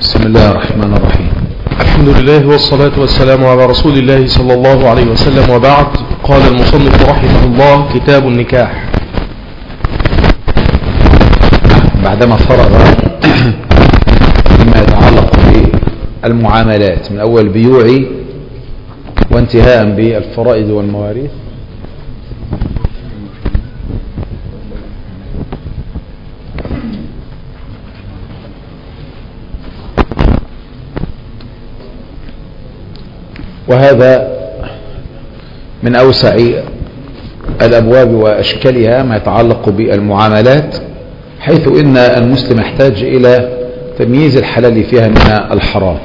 بسم الله الرحمن الرحيم. الحمد لله والصلاة والسلام على رسول الله صلى الله عليه وسلم، وبعد. قال المصنف رحمه الله: كتاب النكاح. بعدما فرغ مما يتعلق بالمعاملات من أول بيوع وانتهاء بالفرائض والمواريث، وهذا من أوسع الأبواب وأشكالها ما يتعلق بالمعاملات، حيث إن المسلم يحتاج إلى تمييز الحلال فيها من الحرام،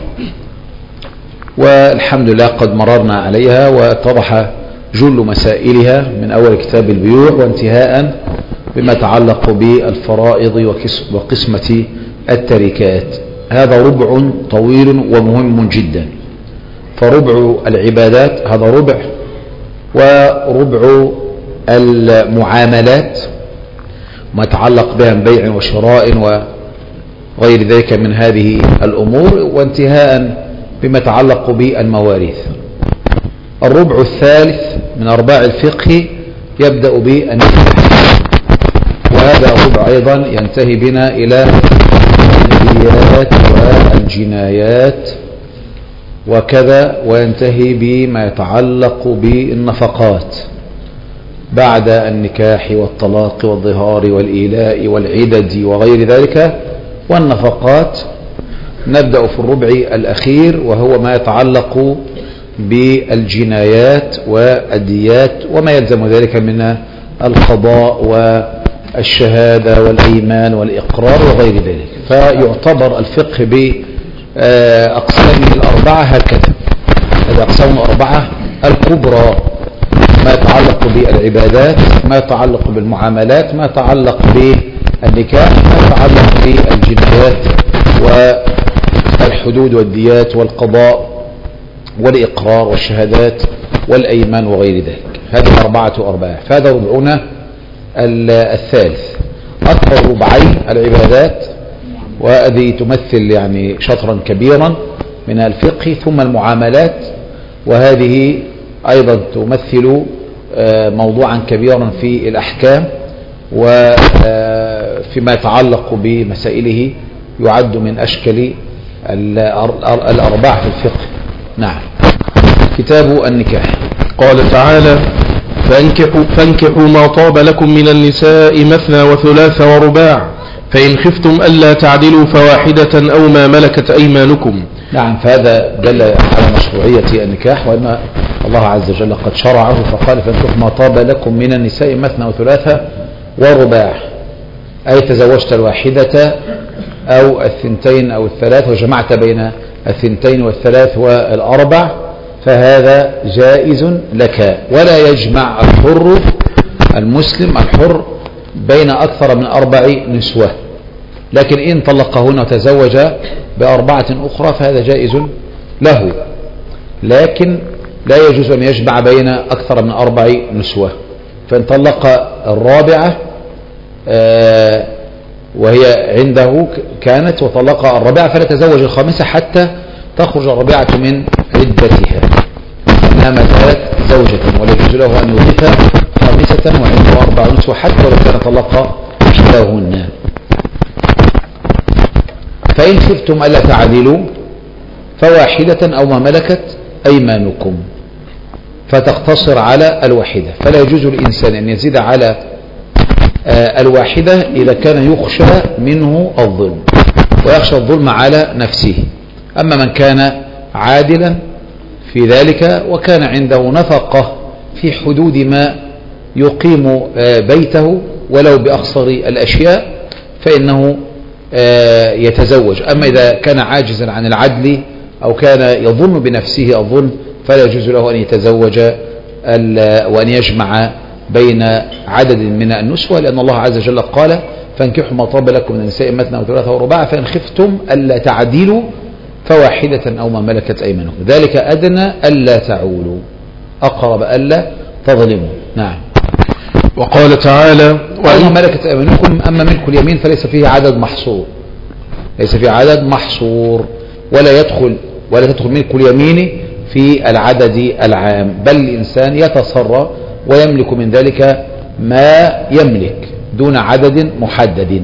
والحمد لله قد مررنا عليها واتضح جل مسائلها من أول كتاب البيوع وانتهاء بما يتعلق بالفرائض وقسمة التركات. هذا ربع طويل ومهم جدا، فربع العبادات هذا ربع، وربع المعاملات ما يتعلق بها من بيع وشراء وغير ذلك من هذه الأمور، وانتهاء بما يتعلق بالمواريث. الربع الثالث من أرباع الفقه يبدأ بالنكاح، وهذا الربع أيضا ينتهي بنا إلى النيات والجنايات وكذا، وينتهي بما يتعلق بالنفقات بعد النكاح والطلاق والظهار والإيلاء والعدد وغير ذلك. والنفقات نبدأ في الربع الأخير، وهو ما يتعلق بالجنايات والديات وما يلزم ذلك من القضاء والشهادة والأيمان والإقرار وغير ذلك. فيعتبر الفقه بأقسامه الأربعة هكذا. هذه أقسام الأربعة الكبرى: ما يتعلق بالعبادات، ما يتعلق بالمعاملات، ما يتعلق بالنكاح، ما يتعلق بالجنايات والحدود والديات والقضاء والإقرار والشهادات والأيمان وغير ذلك. هذه أربعة. فهذا ربعنا الثالث. أكبر ربعي العبادات، وهذه تمثل يعني شطرا كبيرا من الفقه، ثم المعاملات، وهذه أيضا تمثل موضوعا كبيرا في الأحكام، وفيما يتعلق بمسائله يعد من أشكال الأرباع في الفقه. نعم. كتاب النكاح. قال تعالى: فانكحوا ما طاب لكم من النساء مثنى وثلاث ورباع، فإن خفتم ألا تعدلوا فواحدة أو ما ملكت أيمانكم. نعم. فهذا دل على مشروعية النكاح، وأن الله عز وجل قد شرعه، فقال: فانكحوا ما طاب لكم من النساء مثنى وثلاث ورباع، أي تزوجت الواحدة أو الثنتين أو الثلاث وجمعت بين الثنتين والثلاث والأربع، فهذا جائز لك. ولا يجمع الحر المسلم الحر بين أكثر من 4 نسوة، لكن إن طلقهن وتزوج ب4 أخرى فهذا جائز له، لكن لا يجوز أن يجمع بين أكثر من 4 نسوة. فإن طلق الرابعة وهي عنده كانت، وطلق الرابعة فلا تزوج الخامسة حتى تخرج الرابعة من عدتها، إنها ما زالت زوجة، ولا يجوز له أن يضيف خامسة وعنده 4 نسوة حتى لو كان طلق إحداهن. فإن خفتم ألا تعدلوا فواحدة أو ما ملكت أيمانكم، فتقتصر على الواحدة. فلا يجوز الإنسان أن يزيد على الواحدة إذا كان يخشى منه الظلم، ويخشى الظلم على نفسه. أما من كان عادلا في ذلك وكان عنده نفقة في حدود ما يقيم بيته ولو بأخصر الأشياء فإنه يتزوج. أما إذا كان عاجزا عن العدل أو كان يظن بنفسه الظلم فلا يجوز له أن يتزوج وأن يجمع بين عدد من النسوة، لأن الله عز وجل قال: فانكحوا ما طاب لكم من النساء مثنى وثلاث ورباع، فإن خفتم ألا تعدلوا فواحدة أو ما ملكت أيمانكم، ذلك أدنى ألا تعولوا، أقرب ألا تظلموا. نعم. وقال تعالى: وما ملكت أيمانكم، أما ملك اليمين فليس فيه عدد محصور، ليس في عدد محصور، ولا تدخل ملك اليمين في العدد العام، بل الإنسان يتصرى ويملك من ذلك ما يملك دون عدد محدد.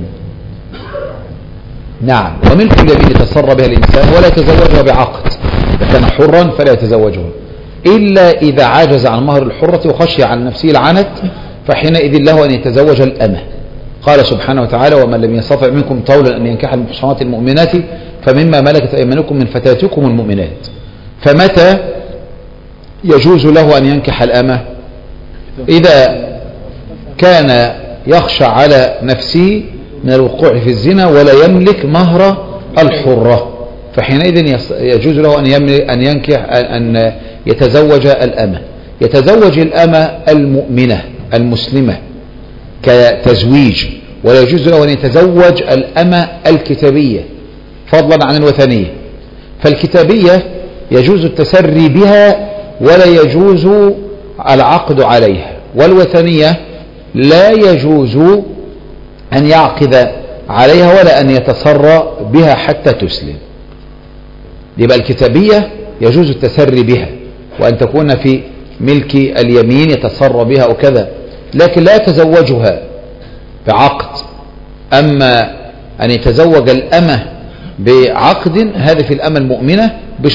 نعم. وملك اليمين يتصرى بها الإنسان ولا يتزوجها بعقد، إذا كان حرا فلا يتزوجها إلا إذا عجز عن مهر الحرة وخشي على نفسه العنت، فحينئذ له أن يتزوج الأمة. قال سبحانه وتعالى: ومن لم يستطع منكم طولا أن ينكح المحصنات المؤمنات فمما ملكت أيمانكم من فتاتكم المؤمنات. فمتى يجوز له أن ينكح الأمة؟ إذا كان يخشى على نفسه من الوقوع في الزنا ولا يملك مهر الحرة، فحينئذ يجوز له أن ينكح أن يتزوج الأمة. يتزوج الأمة المؤمنة المسلمة كتزويج، ولا يجوز له أن يتزوج الأمة الكتابية فضلا عن الوثنية. فالكتابية يجوز التسري بها ولا يجوز العقد عليها، والوثنية لا يجوز أن يعقد عليها ولا أن يتسرى بها حتى تسلم. يبقى الكتابية يجوز التسري بها وأن تكون في ملك اليمين يتسرى بها وكذا، لكن لا يتزوجها بعقد. أما أن يتزوج الأمة بعقد هذا في الأمة المؤمنة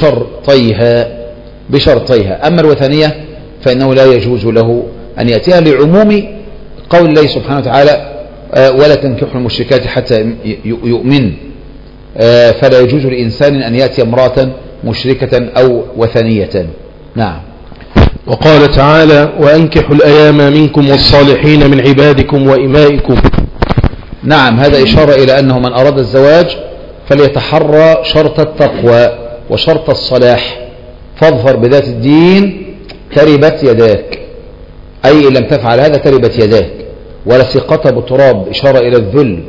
بشرطيها. أما الوثنية فإنه لا يجوز له أن يأتيها لعموم قول الله سبحانه وتعالى: ولا تنكحوا المشركات حتى يؤمن. فلا يجوز لإنسان أن يأتي امرأة مشركة أو وثنية. نعم. وقال تعالى: وأنكحوا الأيام منكم والصالحين من عبادكم وإمائكم. نعم. هذا إشارة إلى أنه من أراد الزواج فليتحرى شرط التقوى وشرط الصلاح، فاظفر بذات الدين تربت يداك، أي إن لم تفعل هذا تربت يداك. ولصقتها بالتراب إشارة إلى الذل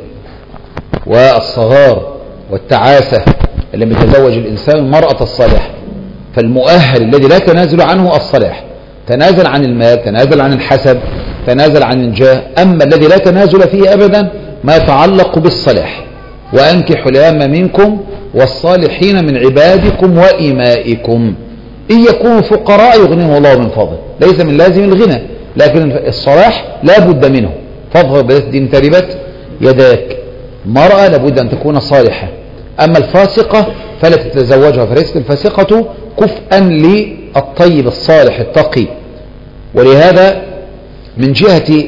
والصغار والتعاسة لما يتزوج الإنسان المرأة الصالحة. فالمؤهل الذي لا تنازل عنه الصلاح، تنازل عن المال، تنازل عن الحسب، تنازل عن الجاه. أما الذي لا تنازل فيه أبدا ما يتعلق بالصلاح. وأنكحوا الأيام منكم والصالحين من عبادكم وإمائكم إن يكونوا فقراء يغنيهم الله من فضله. ليس من لازم الغنى، لكن الصلاح لا بد منه. فاظهر بذات الدين تربت يداك. المرأة لابد أن تكون صالحة. أما الفاسقة فلا تتزوجها، فليست الفاسقة كفءا للطيب الصالح التقي. ولهذا من جهة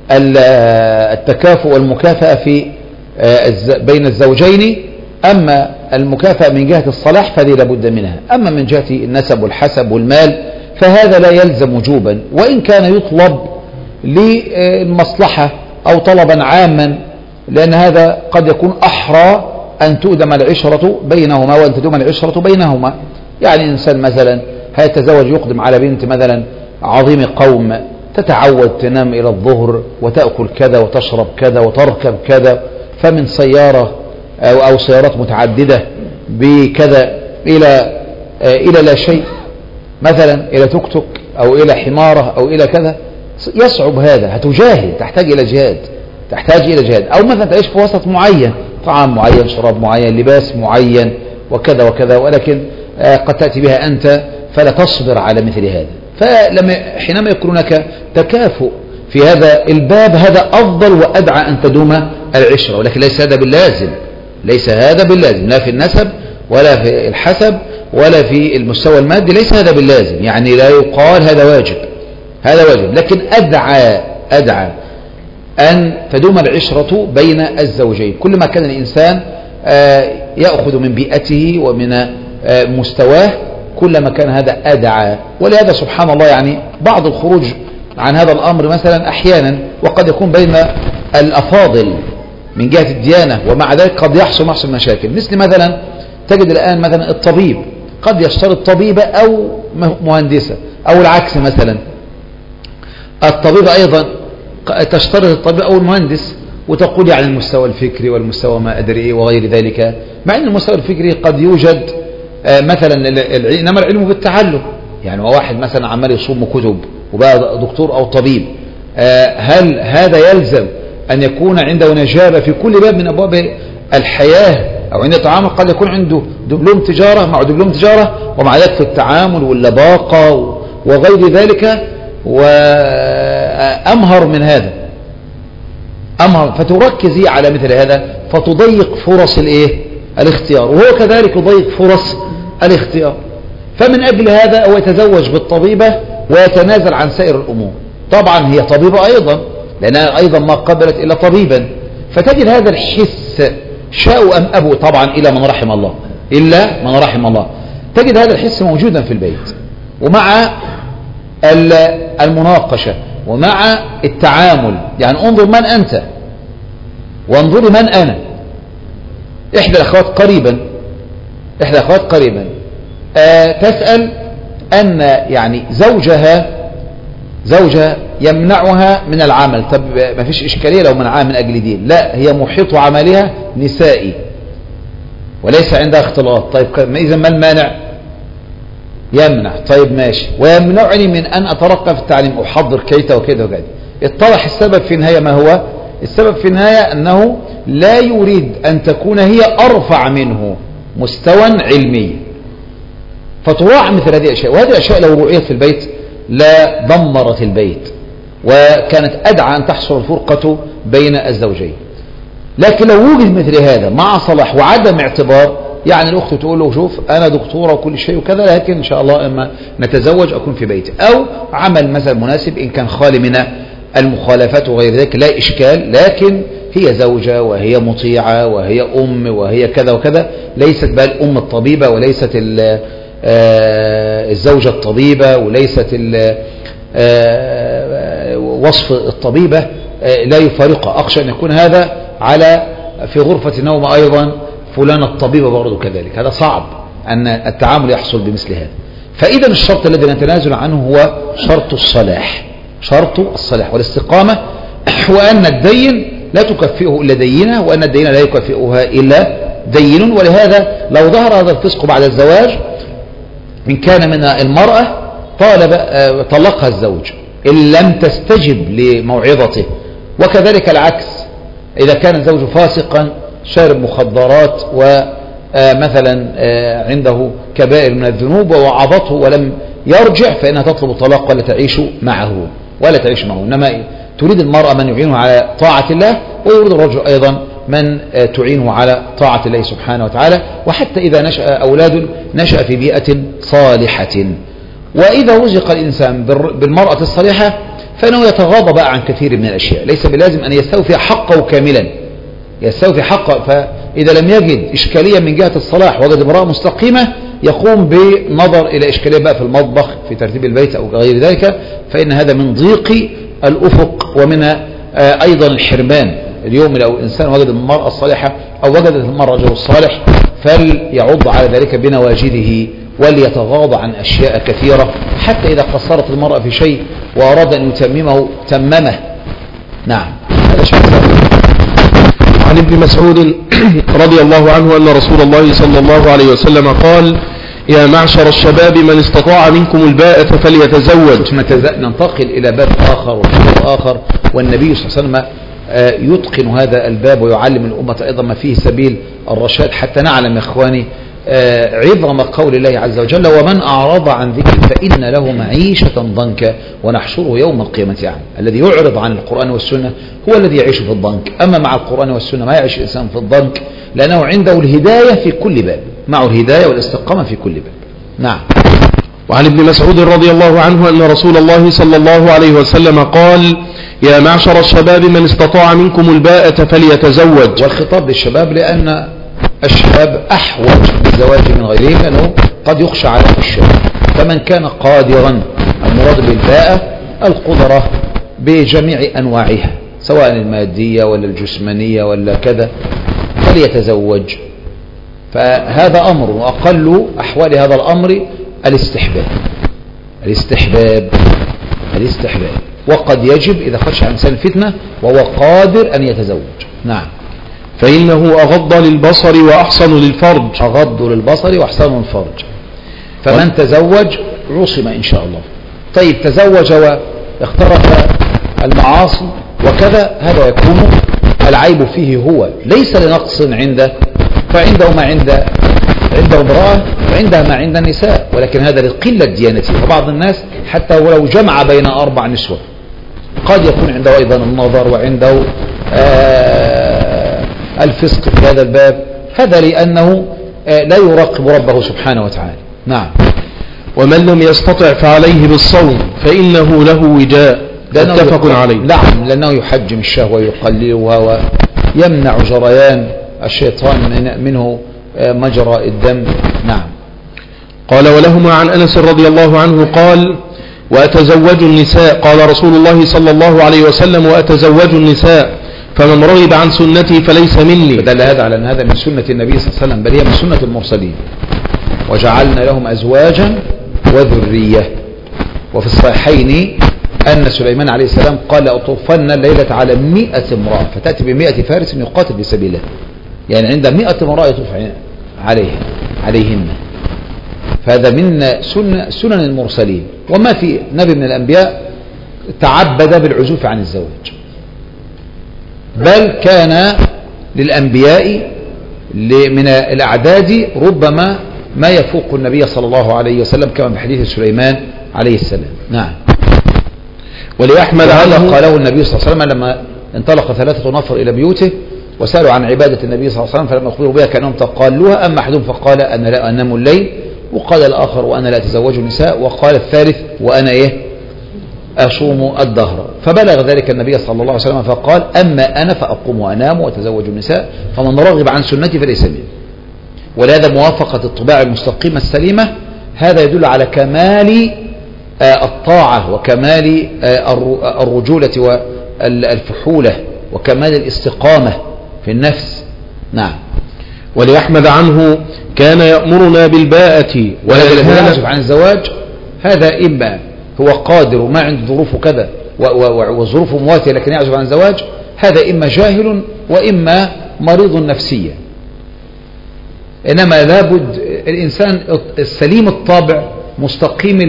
التكافؤ والمكافأة في بين الزوجين، أما المكافأة من جهة الصلاح فهذه لابد منها. أما من جهة النسب والحسب والمال فهذا لا يلزم وجوبا، وإن كان يطلب للمصلحة أو طلبا عاما، لأن هذا قد يكون أحرى أن تؤدم العشرة بينهما وأن تدوم العشرة بينهما. يعني إنسان مثلا هيتزوج يقدم على بنت مثلا عظيم قوم، تتعود تنام إلى الظهر وتأكل كذا وتشرب كذا وتركب كذا، فمن سيارة أو سيارات متعددة بكذا إلى لا شيء، مثلا إلى توك توك أو إلى حمارة أو إلى كذا، يصعب هذا. هتجاهد، تحتاج إلى جهاد. أو مثلا تعيش في وسط معين، طعام معين، شراب معين، لباس معين وكذا وكذا، ولكن قد تأتي بها أنت فلا تصبر على مثل هذا. حينما يكون هناك تكافؤ في هذا الباب هذا أفضل وأدعى أن تدوم العشرة، ولكن ليس هذا باللازم، لا في النسب ولا في الحسب ولا في المستوى المادي، ليس هذا باللازم. يعني لا يقال هذا واجب، لكن أدعى أن تدوم العشرة بين الزوجين. كل ما كان الإنسان يأخذ من بيئته ومن مستواه كلما كان هذا أدعى. ولهذا سبحان الله يعني بعض الخروج عن هذا الأمر مثلا أحيانا وقد يكون بين الأفاضل من جهة الديانة، ومع ذلك قد يحصل مشاكل. مثلا تجد الآن مثلا الطبيب قد يشترط طبيبة أو مهندسة، أو العكس مثلا الطبيب أيضا تشترط الطبيب أو المهندس، وتقول يعني المستوى الفكري والمستوى ما أدري إيه وغير ذلك، مع أن المستوى الفكري قد يوجد مثلا، إنما العلم بالتعلم. يعني واحد مثلا عمال يصوم كتب وبقى دكتور أو طبيب، هل هذا يلزم أن يكون عنده نجابة في كل باب من أبواب الحياة أو عند التعامل قد يكون عنده دبلوم تجارة مع دبلوم تجارة، ومع ذلك في التعامل واللباقة وغير ذلك وأمهر من هذا، أمهر، فتركزي على مثل هذا فتضيق فرص الاختيار، وهو كذلك يضيق فرص الاختيار. فمن أجل هذا هو يتزوج بالطبيبة ويتنازل عن سائر الأمور. طبعا هي طبيبة أيضا، لأنها أيضا ما قبلت إلا طبيبا، فتجد هذا الحس شاءوا أم أبوا، طبعا إلى من رحم الله، إلا من رحم الله، تجد هذا الحس موجودا في البيت، ومع المناقشة ومع التعامل. يعني انظر من أنت وانظر من أنا. إحدى الأخوات قريبا تسأل أن يعني زوجها يمنعها من العمل. طب ما فيش إشكالية لو منعها من أجل دين، لا، هي محيط عملها نسائي وليس عندها اختلاط. طيب إذا ما المانع؟ يمنع. طيب ماشي، ويمنعني من أن أترقى في التعليم، أحضر كيتا وكذا وكذا. اتضح السبب في النهاية ما هو؟ السبب في النهاية أنه لا يريد أن تكون هي أرفع منه مستوى علمي، فتراعى مثل هذه الأشياء. وهذه الأشياء لو رؤيت في البيت لا دمرت البيت، وكانت أدعى أن تحصل الفرقة بين الزوجين. لكن لو وجد مثل هذا مع صلاح وعدم اعتبار، يعني الأخت تقول له شوف أنا دكتورة وكل شيء وكذا، لكن إن شاء الله لما نتزوج أكون في بيتي، أو عمل مثلا مناسب إن كان خالي من المخالفات وغير ذلك لا إشكال، لكن هي زوجة وهي مطيعة وهي أم وهي كذا وكذا، ليست بقى الأم الطبيبة وليست الزوجة الطبيبة وليست وصف الطبيبة لا يفارقها. أخشى أن يكون هذا في غرفة النوم أيضا فلان الطبيبة برضو كذلك، هذا صعب أن التعامل يحصل بمثل هذا. فإذا الشرط الذي نتنازل عنه هو شرط الصلاح والاستقامة، وأن الدين لا تكفئه إلا دينه، وأن الدين لا يكفئها إلا دين. ولهذا لو ظهر هذا الفسق بعد الزواج، إن كان من المرأة طلقها الزوج إن لم تستجب لموعظته، وكذلك العكس، إذا كان الزوج فاسقا شارب مخدرات ومثلا عنده كبائر من الذنوب ووعظته ولم يرجع، فإنها تطلب الطلاق ولا تعيش معه، إنما تريد المرأة من يعينها على طاعة الله، ويريد الرجل أيضا من تعينه على طاعة الله سبحانه وتعالى. وحتى إذا نشأ أولاد نشأ في بيئة صالحة. وإذا رزق الإنسان بالمرأة الصالحة فإنه يتغاضى بقى عن كثير من الأشياء، ليس بلازم أن يستوفي حقه كاملا، يستوفي حقه. فإذا لم يجد إشكالية من جهة الصلاح وجد امرأة مستقيمة، يقوم بنظر إلى إشكالية بقى في المطبخ في ترتيب البيت أو غير ذلك، فإن هذا من ضيق الأفق ومن أيضا الحرمان. اليوم لو الإنسان وجد المرأة الصالحة أو وجدت المرأة الرجل الصالح فليعض على ذلك بنواجذه وليتغاضى عن أشياء كثيرة، حتى إذا قصرت المرأة في شيء وأراد أن يتممه تممه. نعم. هذا شيء عن ابن مسعود رضي الله عنه أن رسول الله صلى الله عليه وسلم قال: يا معشر الشباب من استطاع منكم الباءة فليتزوج. ننتقل إلى باب آخر وآخر، والنبي صلى الله عليه وسلم يتقن هذا الباب ويعلم الأمة أيضا ما فيه سبيل الرشاد، حتى نعلم يا إخواني عظم قول الله عز وجل: ومن أعرض عن ذكر فإن له معيشة ضنكا ونحشره يوم القيامة أعمى. الذي يعرض عن القرآن والسنة هو الذي يعيش في الضنك، أما مع القرآن والسنة ما يعيش الإنسان في الضنك، لأنه عنده الهداية في كل باب، معه الهداية والاستقامة في كل باب. نعم. وعن ابن مسعود رضي الله عنه أن رسول الله صلى الله عليه وسلم قال: يا معشر الشباب من استطاع منكم الباءة فليتزوج. والخطاب للشباب لأن الشباب أحوج بالزواج من غيرهم، لأنه قد يخشى على الشباب. فمن كان قادرا، المراد بالباءة القدرة بجميع أنواعها سواء المادية ولا الجسمانية ولا كذا، فليتزوج. فهذا أمر، وأقل أحوال هذا الأمر الاستحباب. وقد يجب إذا خشى على الإنسان الفتنة وهو قادر أن يتزوج. نعم. فإنه أغض للبصر وأحصن للفرج. أغض للبصر وأحصن للفرج. فمن تزوج عصم إن شاء الله. طيب تزوج واخترف المعاصي وكذا، هذا يكون العيب فيه هو ليس لنقص عند فعنده ما عنده امرأة وعندها ما عند النساء، ولكن هذا لقلة ديانته. فبعض الناس حتى ولو جمع بين 4 نسوة قد يكون عنده أيضا النظر وعنده الفسق في هذا الباب، هذا لأنه لا يراقب ربه سبحانه وتعالى. نعم. ومن لم يستطع فعليه بالصوم فإنه له وجاء، متفق عليه. نعم، لأنه يحجم الشهوة ويقللها ويمنع جريان الشيطان منه مجرى الدم. نعم. قال ولهما عن أنس رضي الله عنه قال وأتزوج النساء، قال رسول الله صلى الله عليه وسلم وأتزوج النساء فمن رغب عن سنتي فليس مني. فدل هذا على أن هذا من سنة النبي صلى الله عليه وسلم، بل هي من سنة المرسلين. وجعلنا لهم أزواجا وذرية. وفي الصحيحين أن سليمان عليه السلام قال لأطوفن الليلة على 100 امرأة، فتأتي ب100 فارس يقاتل في سبيل الله، يعني عند 100 امرأة يطوف عليهن. فهذا من سنن المرسلين. وما في نبي من الأنبياء تعبد بالعزوف عن الزواج، بل كان للأنبياء من الأعداد ربما ما يفوق النبي صلى الله عليه وسلم، كما في حديث سليمان عليه السلام. نعم. ولأحمد عنه قاله النبي صلى الله عليه وسلم لما انطلق 3 نفر إلى بيوته وسألوا عن عبادة النبي صلى الله عليه وسلم، فلما أخبروا بها كأنهم تقالوها. أما أحدهم فقال أنا لا أنام الليل، وقال الآخر وأنا لا أتزوج النساء، وقال الثالث وأنا أصوم الدهر. فبلغ ذلك النبي صلى الله عليه وسلم فقال أما أنا فأقوم وأنام وأتزوج النساء، فمن رغب عن سنتي فليس مني. ولهذا موافقة الطباع المستقيمة السليمة هذا يدل على كمال الطاعة وكمال الرجولة والفحولة وكمال الاستقامة في النفس. نعم. ولأحمد عنه كان يأمرنا بالباءة ويعزف عن الزواج، هذا إما هو قادر وما عنده ظروفه كذا وظروفه مواتية لكن يعزف عن الزواج، هذا إما جاهل وإما مريض نفسيا. إنما لابد الإنسان السليم الطابع مستقيم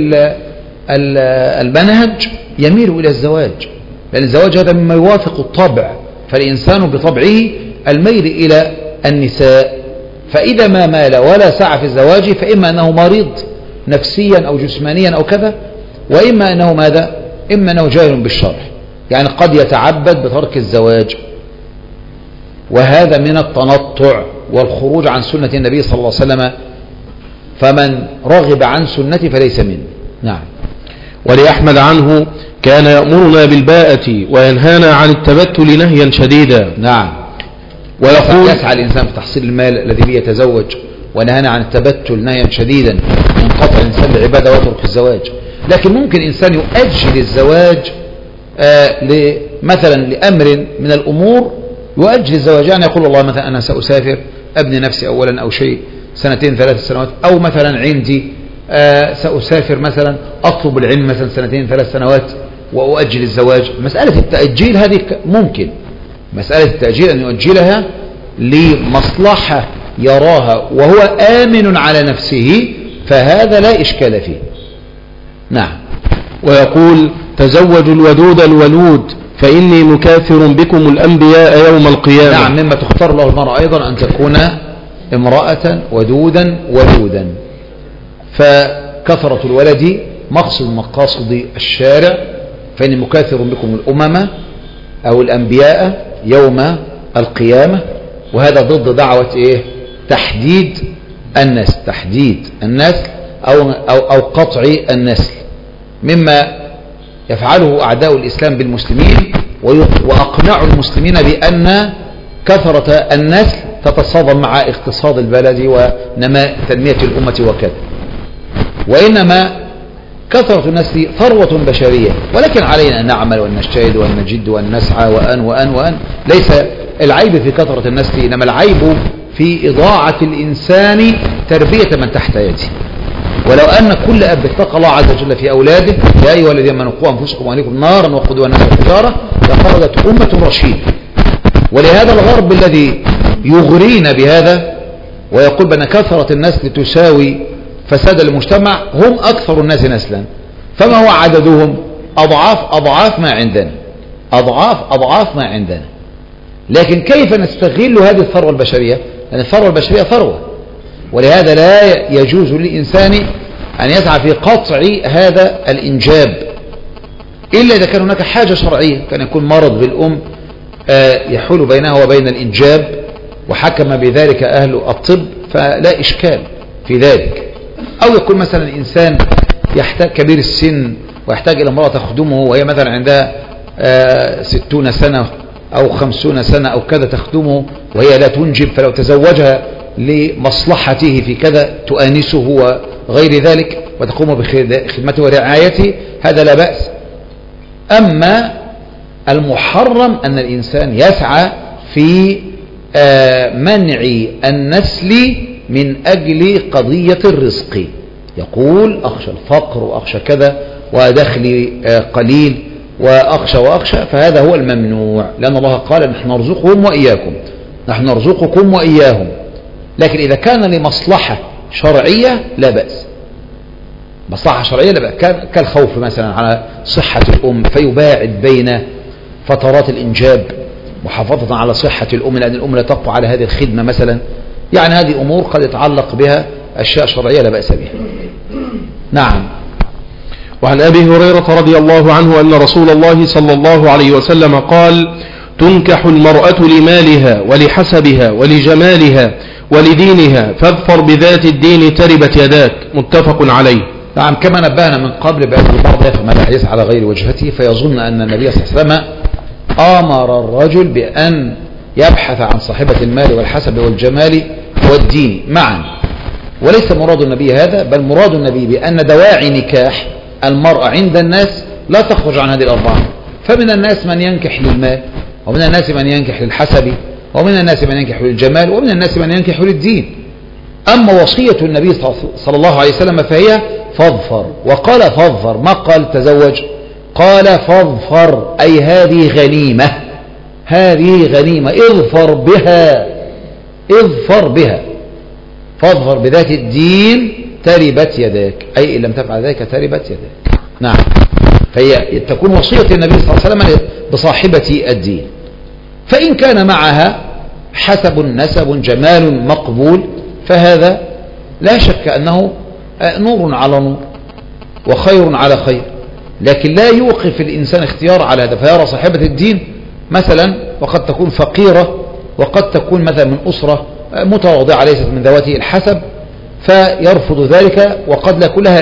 المنهج يميل إلى الزواج، لأن الزواج هذا مما يوافق الطبع، فالإنسان بطبعه الميل إلى النساء. فإذا ما مال ولا سعى في الزواج فإما أنه مريض نفسيا أو جسمانيا أو كذا، وإما أنه ماذا؟ إما أنه جاهل بالشرع، يعني قد يتعبد بترك الزواج، وهذا من التنطع والخروج عن سنة النبي صلى الله عليه وسلم. فمن رغب عن سنتي فليس مني. نعم. ولأحمد عنه كان يأمرنا بالباءة وينهانا عن التبتل نهيا شديدا. نعم. ويقول يسعى الإنسان في تحصيل المال الذي به يتزوج، ونهانا عن التبتل نهيا شديدا، ينقطع الإنسان العبادة ويترك الزواج. لكن ممكن إنسان يؤجل الزواج مثلا لأمر من الأمور، يؤجل الزواج، يعني يقول والله مثلا أنا سأسافر أبني نفسي أولا أو شيء 2 3 سنوات، أو مثلا عندي سأسافر مثلا أطلب العلم مثلا 2 3 سنوات وأؤجل الزواج. مسألة التأجيل هذه ممكن، مسألة التأجيل أن يؤجلها لمصلحة يراها وهو آمن على نفسه، فهذا لا إشكال فيه. نعم. ويقول تزوجوا الودود الولود فإني مكاثر بكم الأنبياء يوم القيامة. نعم. مما تختار له المرأة أيضا أن تكون امرأة ودودا ولودا. فكثرة الولد مقصد مقاصد الشارع، فإني مكاثر بكم الأمم أو الأنبياء يوم القيامة. وهذا ضد دعوة تحديد النسل أو قطع النسل، مما يفعله أعداء الإسلام بالمسلمين، وأقنعوا المسلمين بأن كثرة النسل تتصادم مع اقتصاد البلد ونماء تنمية الأمة وكذا. وإنما كثرة النسل ثروة بشرية، ولكن علينا أن نعمل وأن نجتهد وأن نجد وأن نسعى وأن ليس العيب في كثرة النسل، إنما العيب في إضاعة الإنسان تربية من تحت يده. ولو أن كل أب اتقى الله عز وجل في أولاده، يا أيها الذين آمنوا قوا أنفسكم وأهليكم نارا وقودها الناس والحجارة، لخرجت أمة رشيدة. ولهذا الغرب الذي يغرينا بهذا ويقول بأن كثرة النسل تساوي فساد المجتمع، هم أكثر الناس نسلا، فما هو عددهم؟ أضعاف ما عندنا. لكن كيف نستغل هذه الثروة البشرية؟ لأن الثروة البشرية ثروة، ولهذا لا يجوز للإنسان أن يسعى في قطع هذا الإنجاب إلا إذا كان هناك حاجة شرعية، كان يكون مرض بالأم يحول بينها وبين الإنجاب وحكم بذلك أهل الطب فلا إشكال في ذلك، أو يكون مثلا إنسان يحتاج كبير السن ويحتاج إلى امرأة تخدمه وهي مثلا عندها 60 سنة أو 50 سنة أو كذا تخدمه وهي لا تنجب، فلو تزوجها لمصلحته في كذا تؤانسه وغير ذلك وتقوم بخدمته ورعايته، هذا لا بأس. أما المحرم أن الإنسان يسعى في منع النسل من أجل قضية الرزق، يقول أخشى الفقر وأخشى كذا ودخلي قليل وأخشى، فهذا هو الممنوع، لأن الله قال نحن نرزقهم وإياكم، نحن نرزقكم وإياهم. لكن إذا كان لمصلحة شرعية لا بأس، مصلحة شرعية لا بأس، كالخوف مثلا على صحة الأم فيباعد بين فترات الإنجاب محافظة على صحة الأم، لأن الأم لا تقوى على هذه الخدمة مثلا، يعني هذه أمور قد يتعلق بها أشياء شرعية لا بأس بها. نعم. وعن أبي هريرة رضي الله عنه أن رسول الله صلى الله عليه وسلم قال: تنكح المرأة لمالها ولحسبها ولجمالها ولدينها فاظفر بذات الدين تربت يداك، متفق عليه. نعم. كما نبهنا من قبل بأن البعض يفهم الحديث على غير وجهته فيظن أن النبي صلى الله عليه وسلم آمر الرجل بأن يبحث عن صاحبة المال والحسب والجمال والدين معا، وليس مراد النبي هذا، بل مراد النبي بأن دواعي نكاح المرأة عند الناس لا تخرج عن هذه الأربعة، فمن الناس من ينكح للمال، ومن الناس من ينكح للحسب، ومن الناس من ينكح للجمال، ومن الناس من ينكح للدين. أما وصية النبي صلى الله عليه وسلم فهي فاظفر، وقال فاظفر، ما قال تزوج، قال فاظفر أي هذه غنيمة، هذه غنيمة، اظفر بها، اظفر بها، فاظفر بذات الدين تربت يداك، أي إن لم تفعل ذلك تربت يداك. نعم. فهي تكون وصية النبي صلى الله عليه وسلم بصاحبة الدين، فإن كان معها حسب نسب جمال مقبول فهذا لا شك أنه نور على نور وخير على خير، لكن لا يوقف الإنسان اختيار على هذا فيرى صاحبة الدين مثلا وقد تكون فقيرة وقد تكون مثلا من أسرة متواضعة ليست من ذوات الحسب فيرفض ذلك، وقد لا يكون لها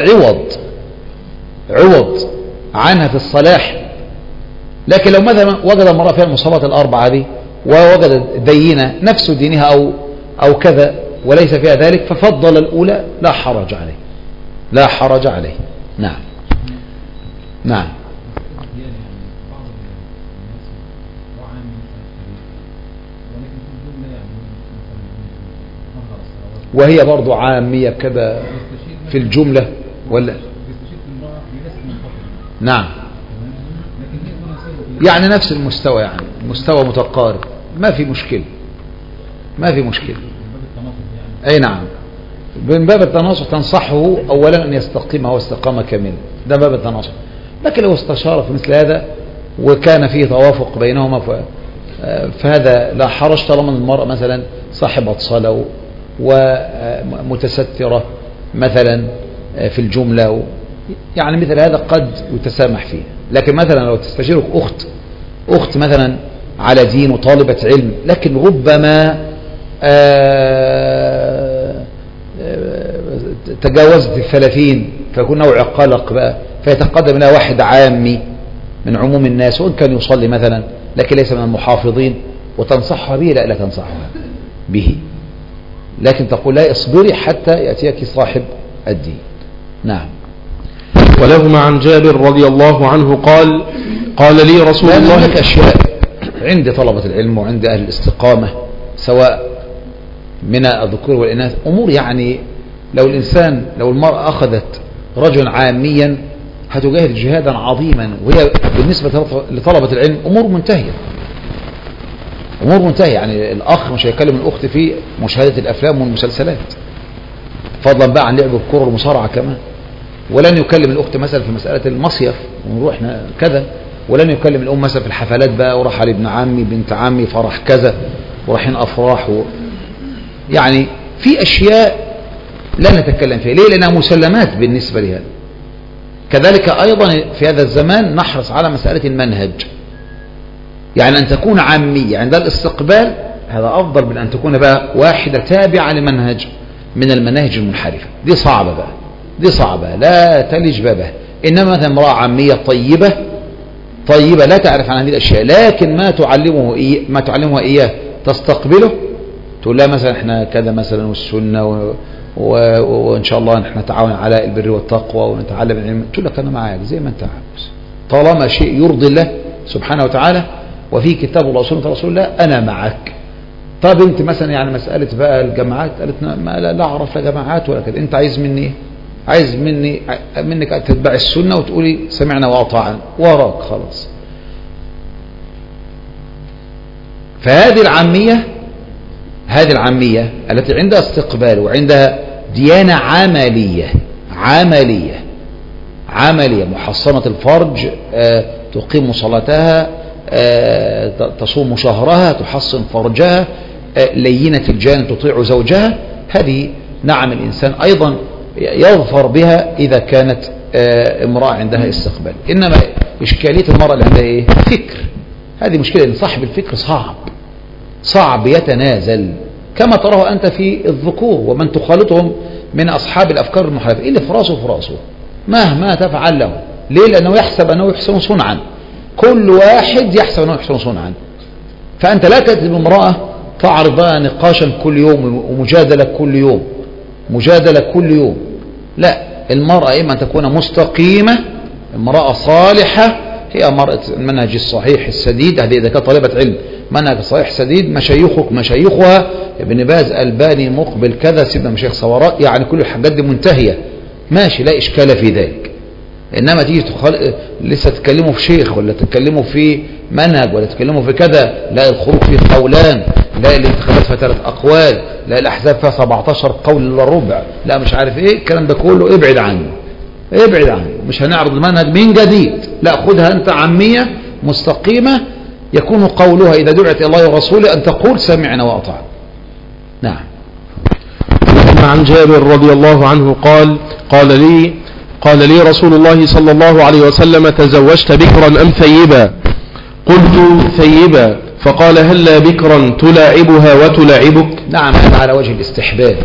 عوض عنها في الصلاح. لكن لو مثلا وجد المرأة فيها المصابات الأربعة هذه ووجد دينة نفس دينها أو كذا وليس فيها ذلك ففضل الأولى لا حرج عليه، لا حرج عليه. نعم. نعم. وهي برضو عامية كذا في الجملة ولا؟ نعم. يعني نفس المستوى، يعني مستوى متقارب، ما في مشكلة، ما في مشكلة. أي نعم. من باب التناصح تنصحه أولا أن يستقيم هو استقامة كاملة، ده باب التناصح. لكن لو استشار في مثل هذا وكان فيه توافق بينهما فهذا لا حرج، طالما المرأة مثلا صاحبة صلاة ومتسترة مثلا في الجملة يعني مثل هذا قد يتسامح فيه. لكن مثلا لو تستشيرك أخت مثلا على دين وطالبة علم لكن ربما تجاوزت 30 فيكون نوع قلق بقى، فيتقدم لها واحد عامي من عموم الناس وإن كان يصلي مثلا لكن ليس من المحافظين وتنصحها به، لا تنصحها به، لكن تقول لا اصبري حتى يأتيك صاحب الدين. نعم. ولهما عن جابر رضي الله عنه قال لي رسول الله. هناك أشياء عند طلبة العلم وعند أهل الاستقامة سواء من الذكور والإناث أمور، يعني لو المرأة أخذت رجل عاميا هتجاهد جهادا عظيما، وهي بالنسبة لطلبة العلم أمور منتهية، يعني الأخ مش هيكلم الأخت في مشاهدة الأفلام والمسلسلات فضلا بقى عن لعب الكرة والمصارعة كمان، ولن يكلم الأخت مثلا في مسألة المصيف ونروح كذا، ولن يكلم الأم مثلا في الحفلات بقى وراح على ابن عمي بنت عمي فرح كذا ورايحين أفراح يعني في أشياء لا نتكلم فيها. ليه؟ لأنها مسلمات بالنسبة لها. كذلك أيضا في هذا الزمان نحرص على مسألة المنهج، يعني أن تكون عامية عند الاستقبال، هذا أفضل من أن تكون بقى واحدة تابعة لمنهج من المناهج المنحرفة. دي صعبة بقى، دي صعبة لا تلج بابها. إنما مثلا امرأة عامية طيبة لا تعرف عن هذه الأشياء، لكن ما تعلمها إياه تستقبله، تقول لها مثلا احنا كذا مثلا والسنة وإن شاء الله نحن نتعاون على البر والتقوى ونتعلم العلم، تقول لك أنا معاك زي ما أنت عاوز، طالما شيء يرضي الله سبحانه وتعالى وفي كتاب الله وسنة رسول الله أنا معك. طب أنت مثلا يعني مسألة بقى الجماعات، قالت لا أعرف لا جماعات ولا كده، أنت عايز مني إيه؟ عايز منك أن تتبع السنة وتقولي سمعنا وأطعنا وراك خلاص. فهذه العامية التي عندها استقبال وعندها ديانة عملية محصنة الفرج، تقيم صلاتها، تصوم شهرها، تحصن فرجها، لينة الجانب، تطيع زوجها، هذه نعم الإنسان أيضا يظفر بها إذا كانت امرأة عندها استقبال. إنما إشكالية المرأة اللي عندها إيه؟ فكر. هذه مشكلة، إن صاحب الفكر صعب يتنازل، كما تراه أنت في الذكور ومن تخالطهم من أصحاب الأفكار المحرفة، اللي في راسه مهما تفعل له. ليه؟ لأنه يحسب أنه يحسن صنعا، كل واحد يحسب أنه يحسن صنعا. فأنت لا تأتي بامرأة تعرض نقاشا كل يوم ومجادلة كل يوم، لا، المرأة إما أن تكون مستقيمة، امرأة صالحة، هي مرأة المنهج الصحيح السديد. هذه إذا كانت طالبة علم منهج صحيح سديد، مشايخها ابن باز، ألباني، مقبل، كذا، سيدنا مشايخ صوراء، يعني كل الحاجات دي منتهية ماشي، لا إشكال في ذلك. إنما تيجي لسه تتكلموا في شيخ ولا تتكلموا في منهج ولا تتكلموا في كذا، لا الخروج فيه قولان، لا الانتخابات فيها 3 أقوال، لا الأحزاب فيها 17 قول إلا ربع، لا مش عارف إيه الكلام ده كله، ابعد عنه. مش هنعرض المنهج من جديد، لا خدها أنت عامية مستقيمة، يكون قولها إذا دعت إلى الله ورسوله أن تقول سمعنا وأطعنا. نعم. عن جابر رضي الله عنه قال لي رسول الله صلى الله عليه وسلم: تزوجت بكرا أم ثيبا؟ قلت ثيبا، فقال: هلا بكرا تلاعبها وتلاعبك؟ نعم، هذا على وجه الاستحباب،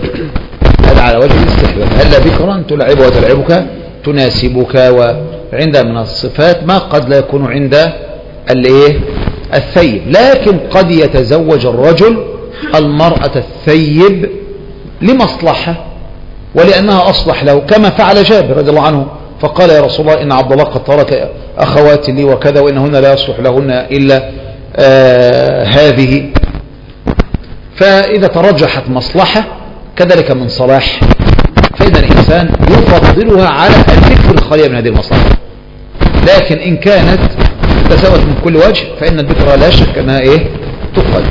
هلا بكرا تلاعبها وتلاعبك، تناسبك، وعند من الصفات ما قد لا يكون عند الثيب. لكن قد يتزوج الرجل المرأة الثيب لمصلحة ولأنها أصلح له، كما فعل جابر رضي الله عنه، فقال: يا رسول الله إن عبد الله قد ترك أخواتي لي وكذا، وإنهن لا يصلح لهن إلا هذه. فإذا ترجحت مصلحة كذلك من صلاح، فإن الإنسان يفضلها على الذكر الخالية من هذه المصلحة. لكن إن كانت تساوت من كل وجه فإن الذكر لا شك أنها تقل،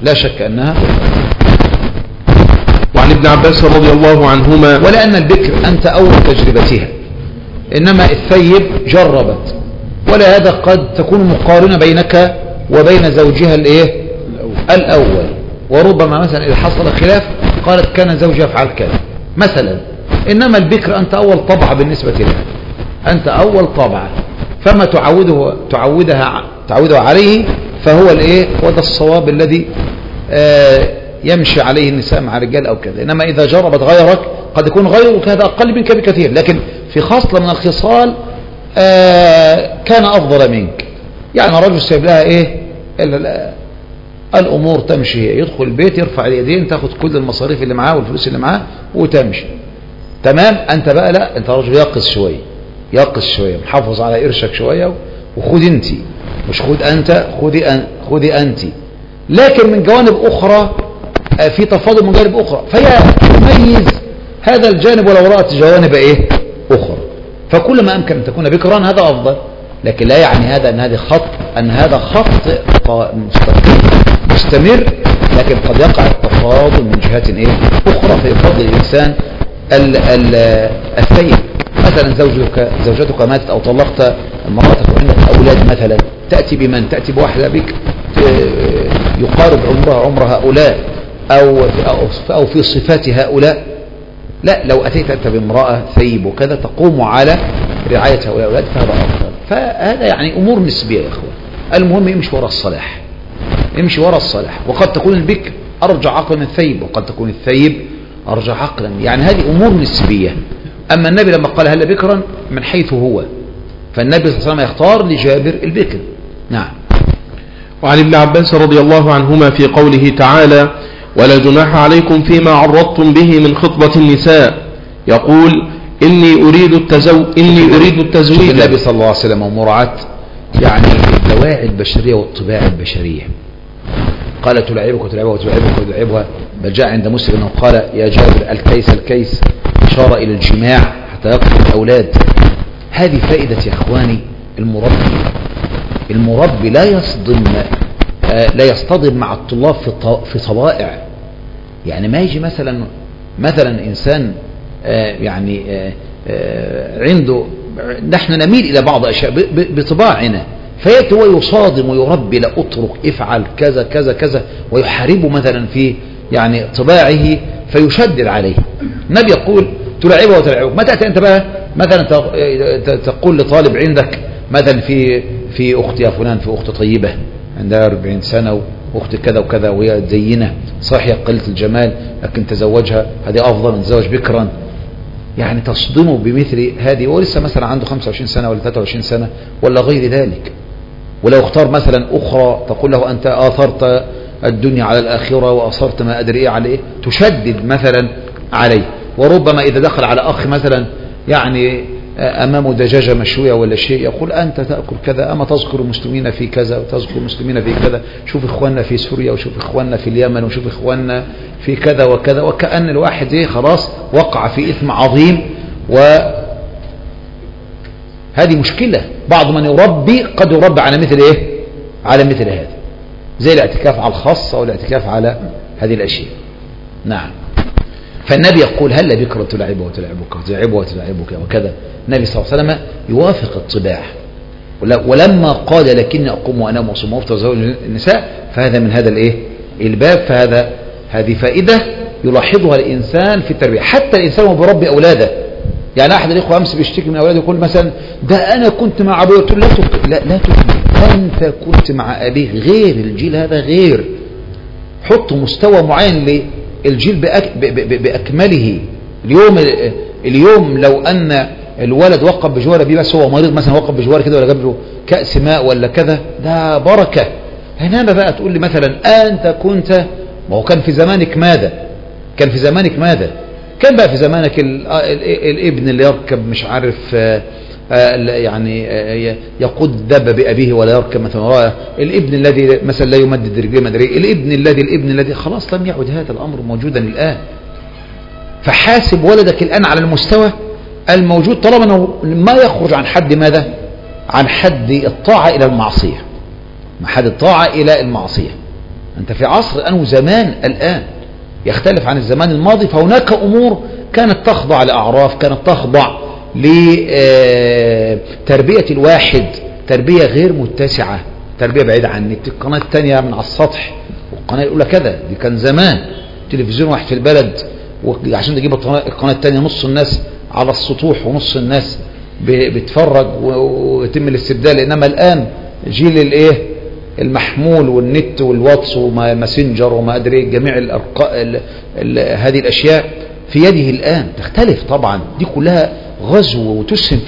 وعن ابن عباس رضي الله عنهما: ولأن البكر أنت أول تجربتها، إنما الثيب جربت، ولهذا قد تكون مقارنة بينك وبين زوجها الأول، وربما مثلا إذا حصل خلاف قالت كان زوجها يفعل كذا مثلا. إنما البكر أنت أول طبعة بالنسبة لها، أنت أول طبعة، فما تعودها عليه فهو وده الصواب الذي يمشي عليه النساء مع رجال أو كذا. إنما إذا جربت غيرك قد يكون غيرك هذا أقل منك بكثير، لكن في خصلة من الخصال كان أفضل منك. يعني رجل سيب لها الأمور تمشي، يدخل البيت يرفع اليدين، تاخد كل المصاريف اللي معاه والفلوس اللي معاه وتمشي تمام. أنت بقى لا، أنت رجل يقص شوية، محافظ على قرشك شوية، وخذ أنت، مش خذ أنت، خذي أنت. لكن من جوانب أخرى في تفاضل من جانب أخرى، فهي تميز هذا الجانب ولو رأت جوانب أخرى. فكل ما أمكن أن تكون بكرا هذا أفضل، لكن لا يعني هذا أن هذا خط مستمر، لكن قد يقع التفاضل من جهات أخرى فيفضل الإنسان الثيب. مثلا زوجتك ماتت أو طلقت امرأتك وعندك أولاد مثلا، تأتي بمن؟ تأتي بواحدة بك يقارب عمر هؤلاء، أو في صفات هؤلاء. لا، لو أتيت أنت بامرأة ثيب وكذا تقوم على رعاية هؤلاء الأولاد فهذا أفضل. فهذا يعني أمور نسبية يا إخوان. المهم يمشي وراء الصلاح، يمشي وراء الصلاح. وقد تكون البكر أرجع عقلا من الثيب، وقد تكون الثيب أرجع عقلا، يعني هذه أمور نسبية. أما النبي لما قال هل بكرا من حيث هو، فالنبي صلى الله عليه وسلم يختار لجابر البكر. نعم. وعن ابن عباس رضي الله عنهما في قوله تعالى ولا جناح عليكم فيما عرضتم به من خطبة النساء يقول إني أريد التزويج. النبي صلى الله عليه وسلم ومراعاة يعني الدواعي البشرية والطباع البشرية. قال تلعبك وتلعبها وتلعبك وتلعبها، بل جاء عند مسلم أنه قال يا جابر الكيس إشارة إلى الجماع حتى يقتل الأولاد. هذه فائدة يا إخواني المربي لا يصطدم مع الطلاب في طبائع. يعني ما يجي مثلا إنسان يعني عنده، نحن نميل إلى بعض أشياء بطباعنا، فيأتي ويصادم ويربي لا أترك افعل كذا كذا كذا، ويحاربه مثلا في يعني طباعه فيشدد عليه. النبي يقول تلعبه وتلعبه. ما تأتي أنت بقى مثلا تقول لطالب عندك مثلا في أختي يا فلان، في أخت طيبة عندها 40 سنة وأخت كذا وكذا وهي زينة صحيح قلة الجمال لكن تزوجها، هذه أفضل من تزوج بكرا. يعني تصدمه بمثل هذه ولسه مثلا عنده 25 سنة ولا 23 سنة ولا غير ذلك. ولو اختار مثلا أخرى تقول له أنت آثرت الدنيا على الآخرة وأصرت ما أدري إيه على إيه، تشدد مثلا عليه. وربما إذا دخل على أخ مثلا يعني أمامه دجاجة مشوية ولا شيء يقول أنت تأكل كذا، أما تذكر المسلمين في كذا وتذكر المسلمين في كذا، شوف إخواننا في سوريا وشوف إخواننا في اليمن وشوف إخواننا في كذا وكذا، وكأن الواحد خلاص وقع في إثم عظيم. وهذه مشكلة. بعض من يربي قد يربي على مثل على مثل هذا، زي الاعتكاف على الخاصة أو الاعتكاف على هذه الأشياء. نعم. فالنبي يقول هل بكرة تلعبه وتلعبك وتلعبه وتلعبك وكذا. النبي صلى الله عليه وسلم يوافق الطباع. ولما قال لكني أقوم وأنام وأصوم وأفطر وأتزوج النساء، فهذا من هذا الباب. هذه فائدة يلاحظها الإنسان في التربية. حتى الإنسان وهو بيربي أولاده، يعني أحد الإخوة أمس بيشتكي من أولاده يقول مثلا ده أنا كنت مع أبوي، قلت له لا تكمل، أنت كنت مع أبيه غير، الجيل هذا غير. حط مستوى معين للجيل بأكمله. اليوم لو أن الولد وقف بجوار أبيه بس هو مريض مثلا، وقف بجوار كده ولا جاب له كأس ماء ولا كذا، ده بركة. هنا بقى تقول لي مثلا أنت كنت، ما هو كان في زمانك ماذا؟ كان بقى في زمانك الابن اللي يركب مش عارف يعني يقود دب بأبيه ولا يركب مثلا وراءه، الابن الذي مثلا لا يمدد رجليه مدري، الابن الذي خلاص لم يعد هذا الأمر موجودا الآن. فحاسب ولدك الآن على المستوى الموجود طالما أنه ما يخرج عن حد ماذا؟ عن حد الطاعة إلى المعصية، حد الطاعة إلى المعصية. أنت في عصر أنه زمان الآن يختلف عن الزمان الماضي، فهناك أمور كانت تخضع لأعراف، كانت تخضع لتربية الواحد، تربية غير متسعة، تربية بعيدة عن النت. القناة الثانية من على السطح والقناة الأولى كذا، دي كان زمان تلفزيون واحد في البلد، وعشان تجيب القناة الثانية نص الناس على السطوح ونص الناس بتفرج ويتم الاستبدال. إنما الآن جيل المحمول والنت والواتس وماسنجر وما أدري جميع هذه الأشياء في يده الآن. تختلف طبعا، دي كلها غزو وتسهم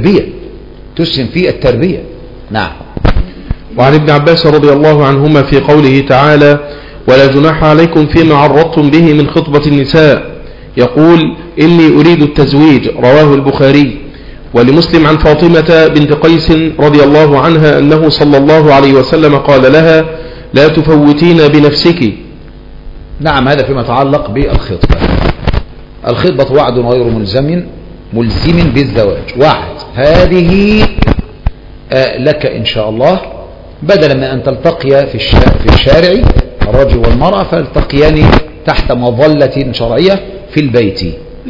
في التربية. نعم. وعن ابن عباس رضي الله عنهما في قوله تعالى ولا جناح عليكم فيما عرضتم به من خطبة النساء يقول إني أريد التزويج، رواه البخاري. ولمسلم عن فاطمة بنت قيس رضي الله عنها أنه صلى الله عليه وسلم قال لها لا تفوتين بنفسك. نعم. هذا فيما يتعلق بالخطبة. الخطبة وعد غير ملزم بالزواج. وعد هذه لك إن شاء الله، بدلا من أن تلتقيا في الشارع الرجل والمرأة، فالتقيان تحت مظلة شرعية في البيت.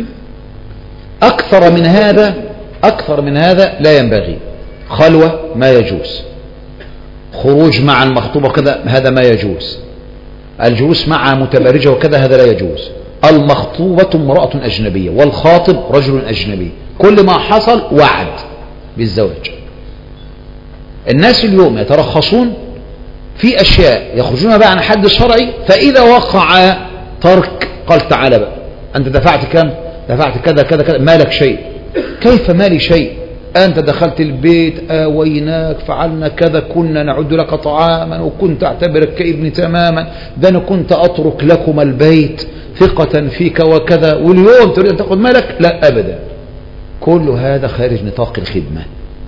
أكثر من هذا لا ينبغي. خلوة ما يجوز، خروج مع المخطوبة كذا هذا ما يجوز، الجلوس مع متبرجة وكذا هذا لا يجوز. المخطوبة امرأة أجنبية والخاطب رجل أجنبي، كل ما حصل وعد بالزواج. الناس اليوم يترخصون في أشياء يخرجون بقى عن حد الشرعي، فإذا وقع ترك قال تعالى بقى أنت دفعت كم؟ دفعت كذا كذا كذا، مالك شيء. كيف مالي شيء؟ أنت دخلت البيت آويناك، فعلنا كذا، كنا نعد لك طعاما، وكنت أعتبرك كابني تماما، ده أنا كنت أترك لكم البيت ثقة فيك وكذا، واليوم تريد أن تأخذ مالك؟ لا أبدا. كل هذا خارج نطاق الخدمة.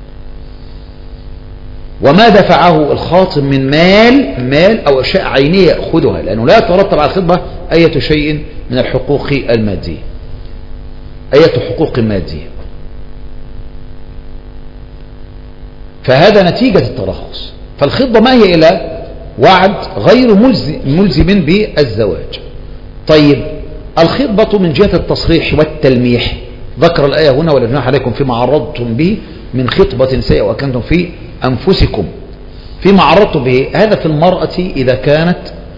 وما دفعه الخاطب من مال أو أشياء عينية يأخذها، لأنه لا يترتب على الخطبة أي شيء من الحقوق المادية، أي حقوق مادية. فهذا نتيجة الترخص. فالخطبة ما هي إلا وعد غير ملزم بالزواج. طيب الخطبة من جهة التصريح والتلميح، ذكر الآية هنا ولا جناح عليكم فيما عرضتم به من خطبة سيئة وأكنتم في أنفسكم، فيما عرضتم به. هذا في المرأة إذا كانت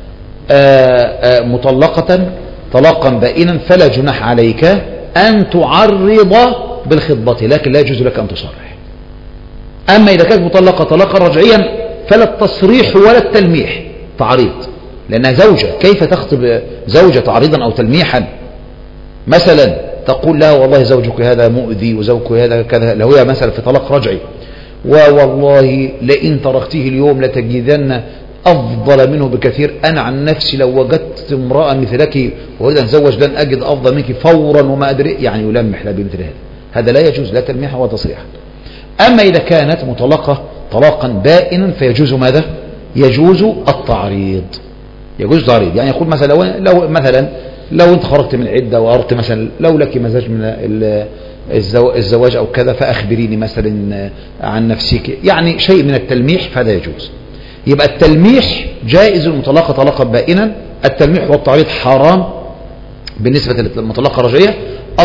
مطلقة طلاقا بائنا فلا جناح عليك أن تعرض بالخطبة، لكن لا يجوز لك أن تصرح. أما إذا كانت مطلقة طلاقا رجعيا فلا التصريح ولا التلميح، تعريض، لأنها زوجة. كيف تخطب زوجة تعريضا أو تلميحا؟ مثلا تقول لها والله زوجك هذا مؤذي وزوجك هذا كذا، لو هي مثلا في طلاق رجعي، والله لئن تركته اليوم لتجدن أفضل منه بكثير، أنا عن نفسي لو وجدت امرأة مثلك وأريد أن أتزوج لن أجد أفضل منك فورا وما أدري، يعني يلمح لا بمثل هذا لا يجوز، لا تلميح ولا تصريح. أما إذا كانت مطلقة طلاقا بائنا فيجوز ماذا؟ يجوز التعريض. يجوز التعريض، يعني يقول مثلا لو أنت خرجت من العدة وأردت مثلا لو لك مزاج من الزواج أو كذا فأخبريني مثلا عن نفسك، يعني شيء من التلميح، فهذا يجوز. يبقى التلميح جائز المطلقة طلاقا بائنا، التلميح والتعريض حرام بالنسبة للمطلقة الرجعية،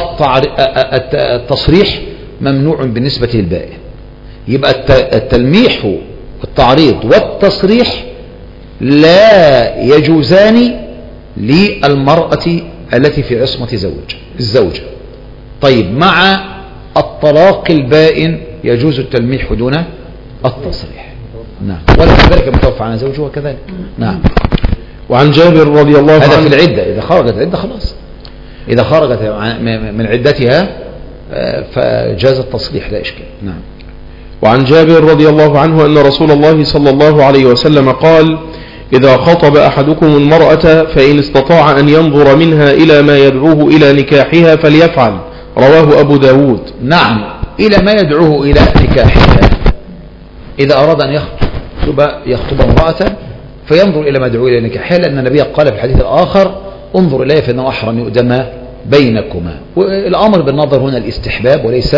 التصريح ممنوع بالنسبة للبائن. يبقى التلميح والتعريض والتصريح لا يجوزان للمرأة التي في عصمة الزوجة. طيب مع الطلاق البائن يجوز التلميح دون التصريح. نعم، ولا كذلك متوفى عن زوجه وكذلك. نعم. وعن جابر رضي الله عنه، هذا في العدة، إذا خرجت العدة خلاص، إذا خرجت من عدتها فجاز التصريح لا إشكال. نعم. وعن جابر رضي الله عنه أن رسول الله صلى الله عليه وسلم قال: إذا خطب أحدكم المرأة فإن استطاع أن ينظر منها إلى ما يدعوه إلى نكاحها فليفعل، رواه أبو داود. نعم، إلى ما يدعوه إلى نكاحها. إذا أراد أن يخطب امرأة فينظر إلى ما يدعوه إلى نكاحها، لأن النبي قال في الحديث الآخر: انظر إليه فإنه أحرم يؤدم بينكما. والأمر بالنظر هنا الاستحباب وليس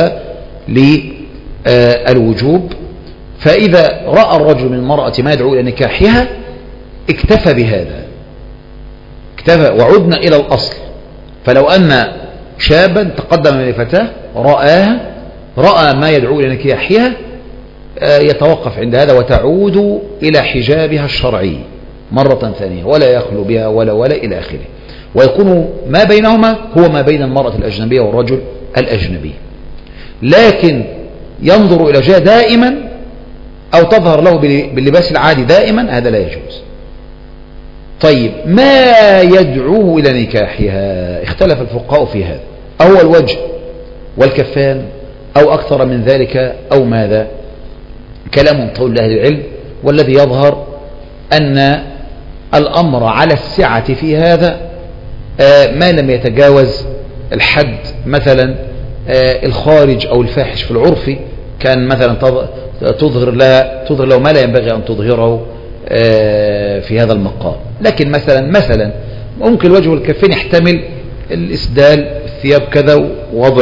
للوجوب. فإذا رأى الرجل من المرأة ما يدعو إلى نكاحها اكتفى بهذا، اكتفى. وعدنا إلى الأصل، فلو أن شابا تقدم من فتاة رأى ما يدعو إلى نكاحها يتوقف عند هذا وتعود إلى حجابها الشرعي مرة ثانية، ولا يخلو بها ولا إلى آخره، ويكون ما بينهما هو ما بين المرأة الأجنبية والرجل الأجنبي. لكن ينظر إلى وجهها دائما أو تظهر له باللباس العادي دائما، هذا لا يجوز. طيب ما يدعوه إلى نكاحها؟ اختلف الفقهاء في هذا، أو الوجه والكفان أو أكثر من ذلك أو ماذا؟ كلام طول لأهل العلم، والذي يظهر أن الأمر على السعة في هذا ما لم يتجاوز الحد. مثلا الخارج أو الفاحش في العرف كان مثلا تظهر له ما لا ينبغي أن تظهره في هذا المقام. لكن مثلا ممكن الوجه والكفين يحتمل الإسدال الثياب كذا ووضع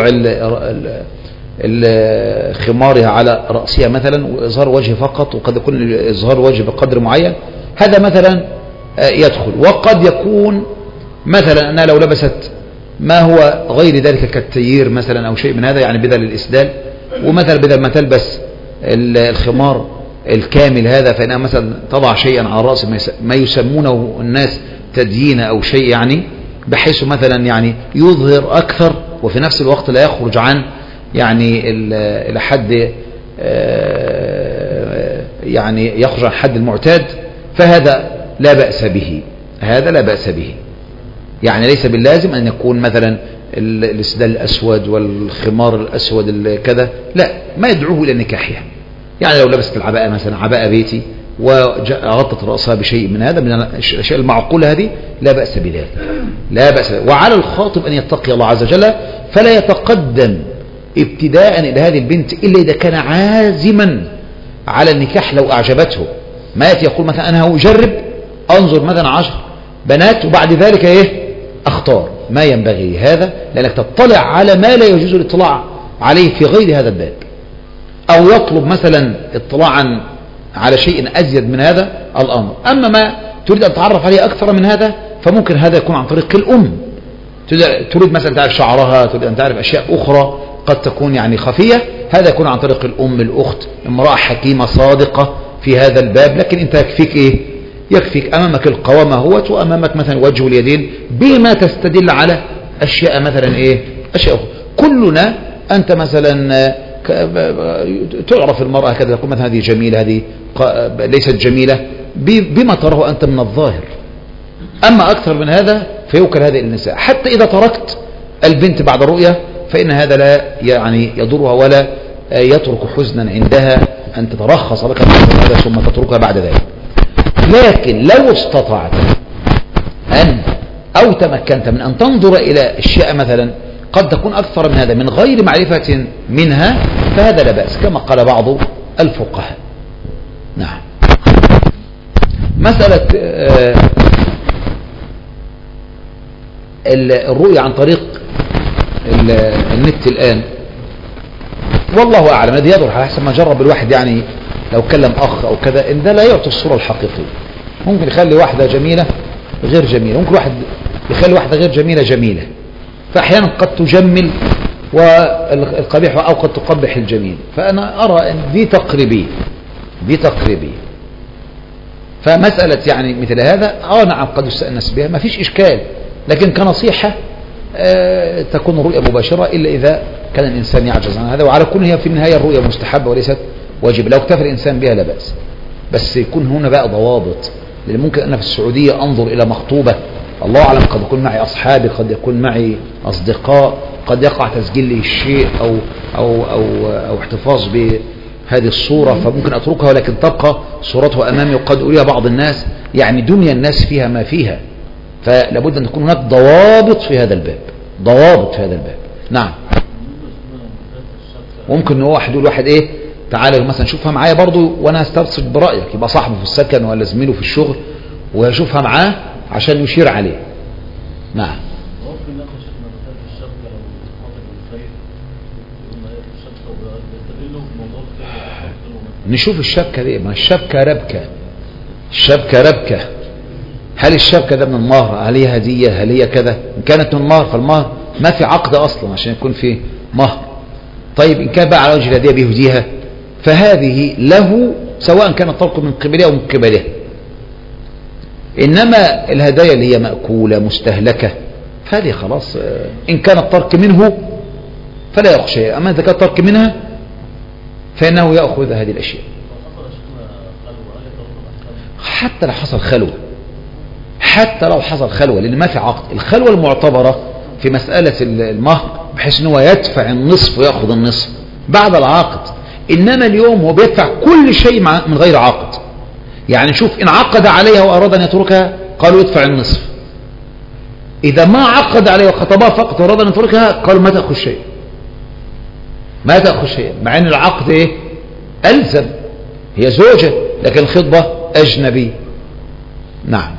خمارها على رأسها مثلا وإظهار وجه فقط، وقد يكون إظهار وجه بقدر معين، هذا مثلا يدخل. وقد يكون مثلا أنها لو لبست ما هو غير ذلك كالتيير مثلا أو شيء من هذا، يعني بدل الإسدال، ومثلا بدل ما تلبس الخمار الكامل هذا، فإنها مثلا تضع شيئا على الرأس ما يسمونه الناس تديين أو شيء يعني، بحيث مثلا يعني يظهر أكثر وفي نفس الوقت لا يخرج عن يعني إلى حد يعني يخرج عن حد المعتاد، فهذا لا بأس به، هذا لا بأس به. يعني ليس باللازم أن يكون مثلا الإسدال الأسود والخمار الأسود كذا، لا، ما يدعوه إلى نكاحها. يعني لو لبست العباءة مثلا عباءة بيتي وغطت رأسها بشيء من هذا من الأشياء المعقولة هذه، لا بأس بذلك، لا بأس. وعلى الخاطب أن يتقي الله عز وجل، فلا يتقدم ابتداء إلى هذه البنت إلا إذا كان عازما على النكاح لو أعجبته. ما يأتي يقول مثلا أنا أجرب أنظر مثلا 10 بنات وبعد ذلك إيه أختار، ما ينبغي هذا، لأنك تطلع على ما لا يجوز الاطلاع عليه في غير هذا الباب، أو يطلب مثلا اطلاعا على شيء أزيد من هذا الأمر. أما ما تريد أن تتعرف عليه أكثر من هذا فممكن هذا يكون عن طريق الأم، تريد مثلا تعرف شعرها، تريد أن تعرف أشياء أخرى قد تكون يعني خفية، هذا يكون عن طريق الأم، الأخت، امرأة حكيمة صادقة في هذا الباب. لكن أنت يكفيك إيه؟ يكفيك أمامك القوامة هوت، وأمامك مثلا وجه اليدين بما تستدل على أشياء مثلا إيه أشياء أخرى. كلنا أنت مثلا تعرف المرأة كذا، تقول مثلا هذه جميلة، هذه ليست جميلة بما تراه أنت من الظاهر. أما أكثر من هذا فيوكل هذه النساء. حتى إذا تركت البنت بعد الرؤية فإن هذا لا يعني يضرها ولا يترك حزنا عندها أن تترخص لك هذا ثم تتركها بعد ذلك. لكن لو استطعت أن أو تمكنت من أن تنظر إلى أشياء مثلا قد تكون أكثر من هذا من غير معرفة منها، فهذا لا بأس كما قال بعض الفقهاء. نعم. مسألة الرؤية عن طريق النت الآن والله أعلم، الذي يدور على حسب ما جرب الواحد، يعني لو كلم أخ أو كذا إن ده لا يعطي الصورة الحقيقية. ممكن يخلي واحدة جميلة غير جميلة، ممكن واحد يخلي واحدة غير جميلة جميلة، فأحيانا قد تجمل والقبيح أو قد تقبح الجميل. فأنا أرى أن دي تقريبية، فمسألة يعني مثل هذا نعم قد يستأنس بها، ما فيش إشكال، لكن كنصيحة تكون الرؤية مباشرة إلا إذا كان الإنسان يعجز عن هذا. وعلى كل هي في النهاية الرؤية مستحبة وليست واجب، لو اكتفى الإنسان بها لا بأس، بس يكون هنا بقى ضوابط. لأن ممكن أنا في السعودية أنظر إلى مخطوبة الله أعلم، قد يكون معي أصحابي، قد يكون معي أصدقاء، قد يقع تسجيل لي الشيء أو احتفاظ بهذه الصورة، فممكن أتركها ولكن تبقى صورتها أمامي وقد أريها بعض الناس، يعني دنيا الناس فيها ما فيها. فلابد أن تكون هناك ضوابط في هذا الباب، ضوابط في هذا الباب. نعم. ممكن واحد يقول واحد ايه تعالى مثلا شوفها معايا برضو وانا هسترصد برأيك، يبقى صاحبه في السكن ولا زميله في الشغل ويشوفها معاه عشان يشير عليه. نعم. نشوف الشبكة دي، ما الشبكة ربكة، الشبكة ربكة، هل الشبكة ده من المهر؟ هل هي هدية؟ هل هي كذا؟ إن كانت من المهر فالمهر ما في عقد أصلا عشان يكون في مهر. طيب إن كان بقى على وجه الهدية بيهديها فهذه له سواء كان الطلق من قبلها أو من قبلها. إنما الهدايا اللي هي مأكولة مستهلكة فهذه خلاص، إن كان الترك منه فلا يخشى، أما إذا كان الترك منها فإنه يأخذ هذه الأشياء. حتى لو حصل خلوة، حتى لو حصل خلوة، لأن ما في عقد. الخلوة المعتبرة في مسألة المهر بحيث أنه يدفع النصف ويأخذ النصف بعد العقد. إنما اليوم هو بيدفع كل شيء من غير عقد. يعني شوف إن عقد عليها وأراد أن يتركها قالوا يدفع النصف، إذا ما عقد عليها وخطبها فقط وأراد أن يتركها قالوا ما تأخذ شيء، ما تأخذ شيء، مع أن العقد إيه؟ ألزم، هي زوجة لكن الخطبة أجنبي. نعم.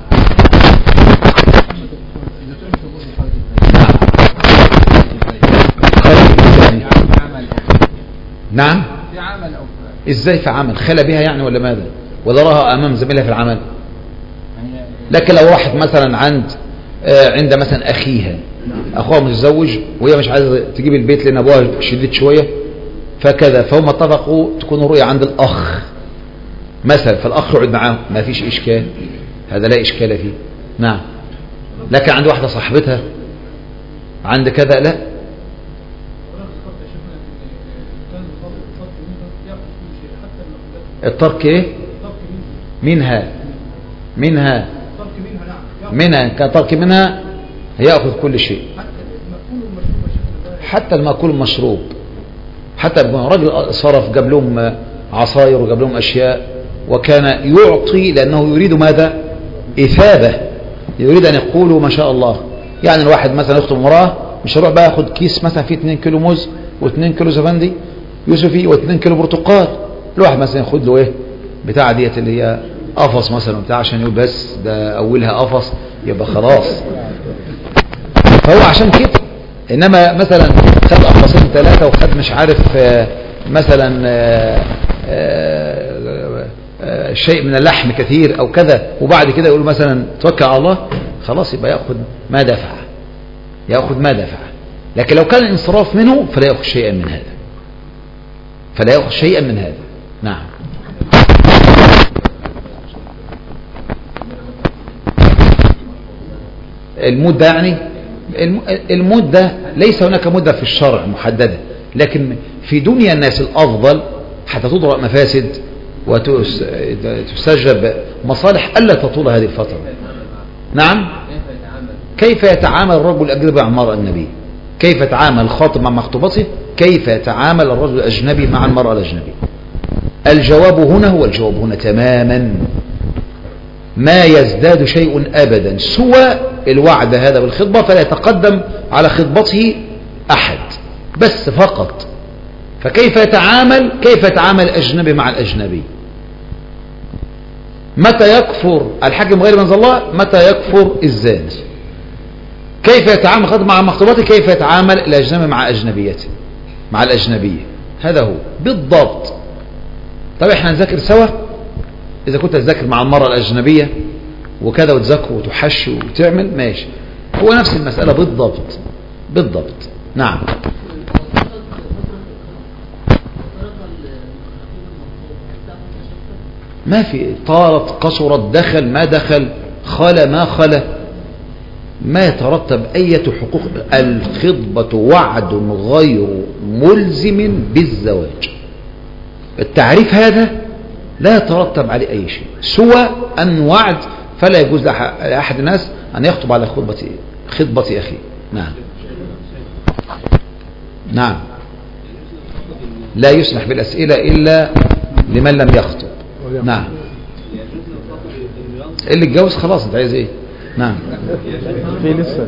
نعم. في عمل أو ازاي في عمل؟ خلى بها يعني ولا ماذا؟ ولا راها امام زميلها في العمل؟ لكن لو راحت مثلا عند مثلا اخيها، اخوها متزوج وهي مش عايزه تجيب البيت لان ابوها شديد شويه فكذا، فهم اتفقوا تكون الرؤيا عند الاخ مثلا، فالأخ يقعد معاه ما فيش إشكال، هذا لا إشكال فيه. نعم. لكن عند واحدة صاحبتها عند كذا لا. الترك ايه؟ منها كترك منها يأخذ كل شيء، حتى المأكول المشروب. حتى رجل صرف جاب لهم عصاير وجاب لهم أشياء، وكان يعطي لأنه يريد ماذا؟ إثابة، يريد أن يقولوا ما شاء الله. يعني الواحد مثلا يخطب امرأة مش هيروح بقى ياخد كيس مثلا فيه 2 كيلو موز و2 كيلو زبندي يوسفي و2 كيلو برتقال. الواحد مثلا ياخد له ايه بتاع ديت اللي هي قفص مثلا بتاع، عشان يقول بس ده اولها قفص يبقى خلاص. فهو عشان كده. انما مثلا خد قفصين 3 وخد مش عارف مثلا شيء من اللحم كثير او كذا، وبعد كده يقول مثلا توكل على الله، خلاص يبقى ياخذ ما دفع. لكن لو كان الانصراف منه فلا ياخذ شيئا من هذا. نعم. المدة يعني المدة ليس هناك مدة في الشرع محددة، لكن في دنيا الناس الأفضل حتى تضرأ مفاسد وتستجلب مصالح ألا تطول هذه الفترة. نعم. كيف يتعامل الرجل الأجنبي مع المرأة الأجنبية؟ كيف يتعامل الخاطب مع مخطوبته؟ كيف يتعامل الرجل الأجنبي مع المرأة الأجنبية؟ الجواب هنا هو الجواب هنا تماما، ما يزداد شيء أبدا سوى الوعد هذا بالخطبة، فلا يتقدم على خطبته أحد بس فقط. فكيف يتعامل الأجنبي مع الأجنبي؟ متى يكفر الحاكم غير منزل الله؟ متى يكفر الزاني؟ كيف يتعامل مع مخطوبته؟ كيف يتعامل الأجنبي مع أجنبيته، مع الأجنبية؟ هذا هو بالضبط. طب احنا نذاكر سوا، إذا كنت تذاكر مع المرأة الأجنبية وكذا وتذاكر وتحش وتعمل ماشي، هو نفس المسألة بالضبط. نعم. ما في طالت قصرت دخل ما دخل خلا ما خلا، ما يترتب أي حقوق. الخطبة وعد غير ملزم بالزواج. التعريف هذا لا يترتب عليه أي شيء سوى أن وعد، فلا يجوز لأحد الناس أن يخطب على خطبة أخيه. نعم. لا يسمح بالأسئلة إلا لمن لم يخطب. نعم. اللي اتجوز خلاص، انت عايز ايه؟ نعم. في لسه.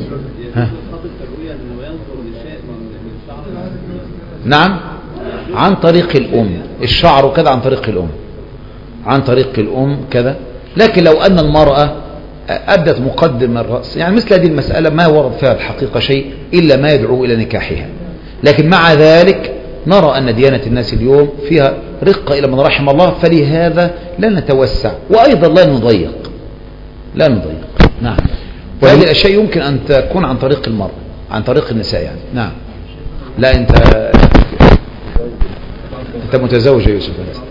نعم. عن طريق الأم، الشعر كذا عن طريق الأم كذا. لكن لو أن المرأة أبدت مقدم الرأس، يعني مثل هذه المسألة ما ورد فيها الحقيقة شيء إلا ما يدعو إلى نكاحها. لكن مع ذلك نرى أن ديانة الناس اليوم فيها رقة إلى من رحم الله، فلهذا لا نتوسع وأيضا لا نضيق. نعم. وهذه الأشياء يمكن أن تكون عن طريق المرأة، عن طريق النساء يعني. نعم. لا أنت متزوج يا يوسف أنت.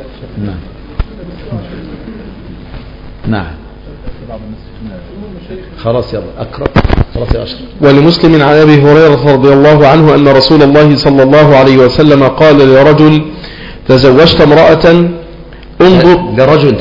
نعم. خلاص يلا أكرم. خلاص يا أشرف. ولمسلم عن أبي هريرة رضي الله عنه أن رسول الله صلى الله عليه وسلم قال لرجل تزوجت امرأة انظر. لرجل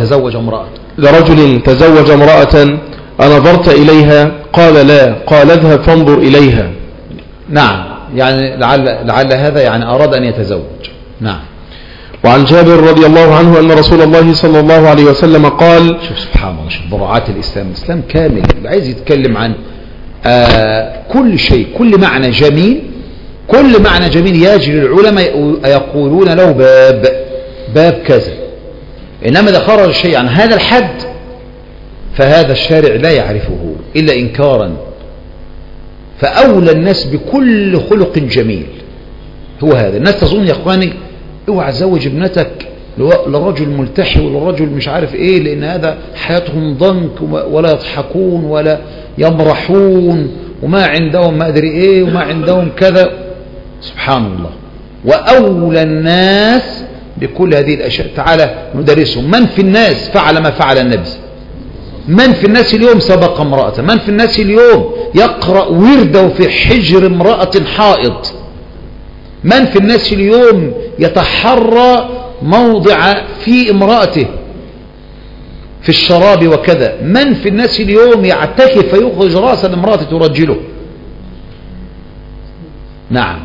تزوج امرأة أنظرت إليها؟ قال لا. قال اذهب فانظر إليها. نعم. يعني لعل هذا يعني أراد أن يتزوج. نعم. وعن جابر رضي الله عنه أن رسول الله صلى الله عليه وسلم قال. شوف سبحان الله، شوف براعات الإسلام كامل، عايز يتكلم عن كل شيء، كل معنى جميل يجري العلماء يقولون له باب كذا. إنما إذا خرج الشيء عن هذا الحد فهذا الشارع لا يعرفه إلا إنكارا. فأولى الناس بكل خلق جميل هو هذا. الناس تظن يا أخواني اوعى تزوج ابنتك لرجل ملتحي ولرجل مش عارف ايه، لان هذا حياتهم ضنك ولا يضحكون ولا يمرحون وما عندهم ما ادري ايه وما عندهم كذا. سبحان الله. واولى الناس بكل هذه الأشياء. تعالى ندرسهم. من في الناس فعل ما فعل النبي؟ من في الناس اليوم سبق امرأة؟ من في الناس اليوم يقرأ ورده في حجر امرأة حائض؟ من في الناس اليوم يتحرى موضع في امرأته في الشراب وكذا؟ من في الناس اليوم يعتكف فيخرج رأس الامرأة ترجله؟ نعم.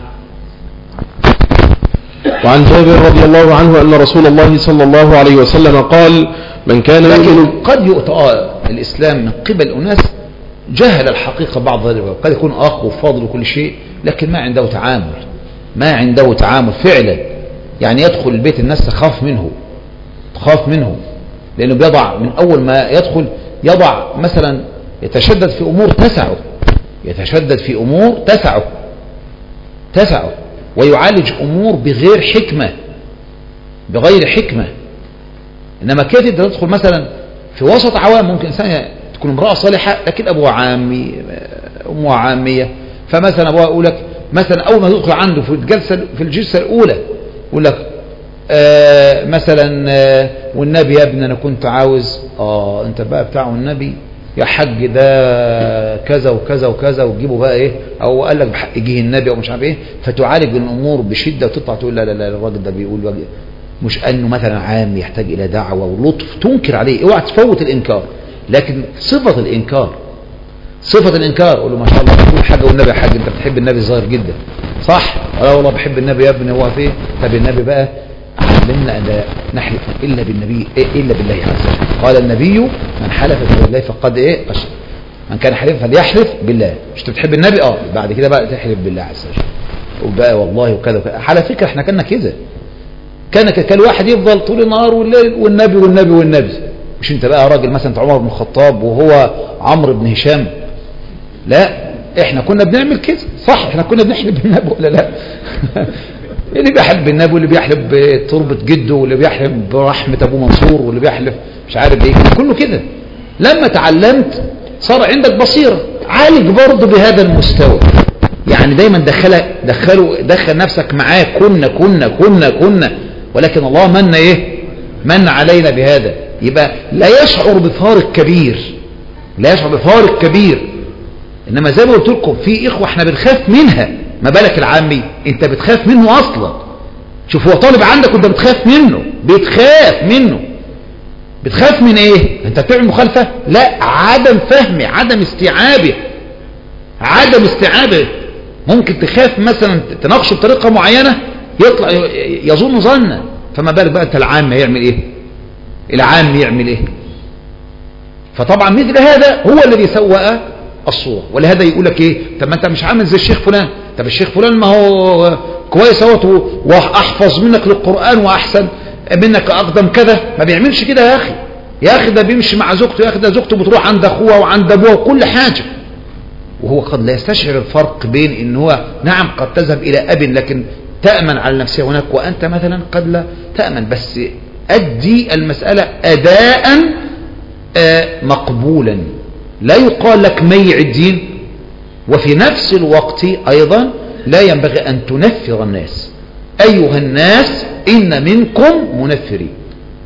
وعن جابر رضي الله عنه أن رسول الله صلى الله عليه وسلم قال: من كان يؤمن. قد يؤتى الإسلام من قبل أناس جهل الحقيقة بعض ذلك، قد يكون أخ وفاضل وكل شيء، لكن ما عنده تعامل، ما عنده تعامل فعلا. يعني يدخل البيت الناس تخاف منه لأنه بيضع من أول ما يدخل يضع مثلا يتشدد في أمور تسعه ويعالج أمور بغير حكمة. إنما كيف أنت تدخل مثلا في وسط عوام؟ ممكن إنسان تكون امرأة صالحة لكن أبوها عامي، أمها عامية، فمثلا أبوها يقول لك مثلا أول ما تدخل عنده في الجلسة الأولى يقول لك مثلا والنبي يا ابني أنا كنت عاوز أنت بقى بتاع النبي يا حج ده كذا وكذا وكذا، وتجيبه بقى ايه، او قال لك بحق يجيه النبي او مش عارف ايه، فتعالج الامور بشده وتطلع تقول لا لا لا الراجل ده بيقول مش انه مثلا عام يحتاج الى دعوه ولطف تنكر عليه، اوعى تفوت الانكار. لكن صفه الانكار قول له ما شاء الله تقول حاجه والنبي يا حاج انت بتحب النبي ظاهر جدا صح؟ لا والله بحب النبي يا ابني. هو فين؟ طب النبي بقى علمنا أن لا نحلف إلا بالله عز وجل. قال النبي من حلف بالله فقد أشرك. من كان حليفا فليحلف بالله. مش بتحب النبي بعد كده بقى تحلف بالله عز وجل وبقى والله وكذا وكذا. على فكرة احنا كنا كذا، كان واحد يفضل طول النهار والليل والنبي. مش انت بقى راجل مثلا عمر بن الخطاب وهو عمرو بن هشام؟ لا احنا كنا بنعمل كده صح، احنا كنا بنحلف بالنبي ولا لا؟ اللي بيحلف بالنبي واللي بيحلف بتربة جده واللي بيحلف برحمة ابو منصور واللي بيحلف مش عارف ايه، كله كده. لما تعلمت صار عندك بصيرة، عالج برضه بهذا المستوى. يعني دايما دخل نفسك معاه كنا ولكن الله من علينا بهذا. يبقى لا يشعر بفارق كبير. انما زي ما قلت لكم في اخوة احنا بنخاف منها، ما بالك العامي انت بتخاف منه اصلا. شوف هو طالب عندك وانت بتخاف منه. بتخاف من ايه؟ انت بتعمل مخالفة؟ لا، عدم فهمه، عدم استيعابه. ممكن تخاف مثلا تناقشه بطريقة معينة يطلع يظن ظنا، فما بالك بقى انت العام يعمل ايه؟ فطبعا مثل هذا هو الذي سوء الصورة. ولهذا يقول لك ايه؟ طب ما انت مش عامل زي الشيخ فلان. طب الشيخ فلان ما هو كويس اهوت واحفظ منك للقرآن واحسن منك اقدم كذا. ما بيعملش كده يا اخي ده بيمشي مع زوجته، يا اخي ده زوجته بتروح عند اخوها وعند ابوها وكل حاجة، وهو قد لا يستشعر الفرق بين ان هو نعم قد تذهب الى اب لكن تأمن على نفسها هناك، وانت مثلا قد لا تأمن. بس ادي المسألة اداء مقبولا، لا يقال لك ميع الدين. وفي نفس الوقت أيضا لا ينبغي أن تنفر الناس. أيها الناس إن منكم منفرين،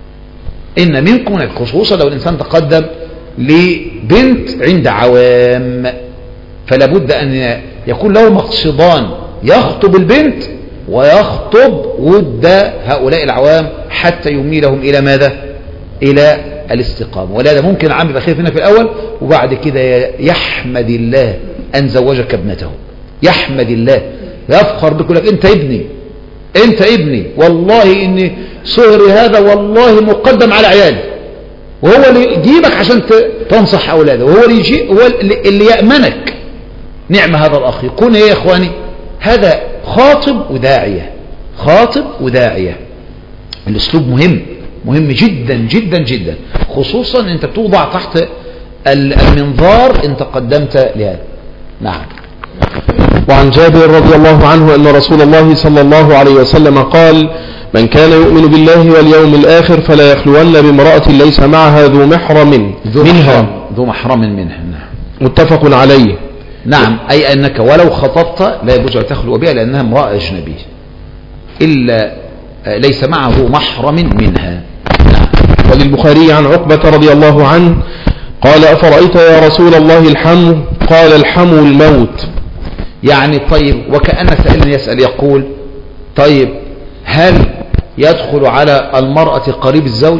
خصوصا لو الإنسان تقدم لبنت عند عوام، فلا بد أن يكون له مقصدان، يخطب البنت ويخطب ود هؤلاء العوام حتى يميلهم إلى ماذا؟ إلى الاستقامة. ولهذا ممكن العام يبقى خايف منها في الأول وبعد كده يحمد الله أن زوجك ابنته، يحمد الله، يفخر بك، لك أنت ابني والله إني صهري هذا والله مقدم على عيالي، وهو اللي يجيبك عشان تنصح أولاده، وهو اللي يأمنك. نعم هذا الأخ يكون إيه يا إخواني؟ هذا خاطب وداعية. الأسلوب مهم جدا، خصوصا أنت توضع تحت المنظار إن تقدمت لهذا. نعم. وعن جابر رضي الله عنه أن رسول الله صلى الله عليه وسلم قال: من كان يؤمن بالله واليوم الآخر فلا يخلون بامرأة ليس معها ذو محرم منها. نعم. متفق عليه. نعم، أي أنك ولو خطبت لا يجوز أن تخلو بها لأنها امرأة أجنبية، إلا ليس معه محرم منها. نعم. وللبخاري عن عقبة رضي الله عنه قال أفرأيت يا رسول الله الحمو؟ قال الحمو الموت. يعني طيب، وكأن سائل يسأل يقول طيب هل يدخل على المرأة قريب الزوج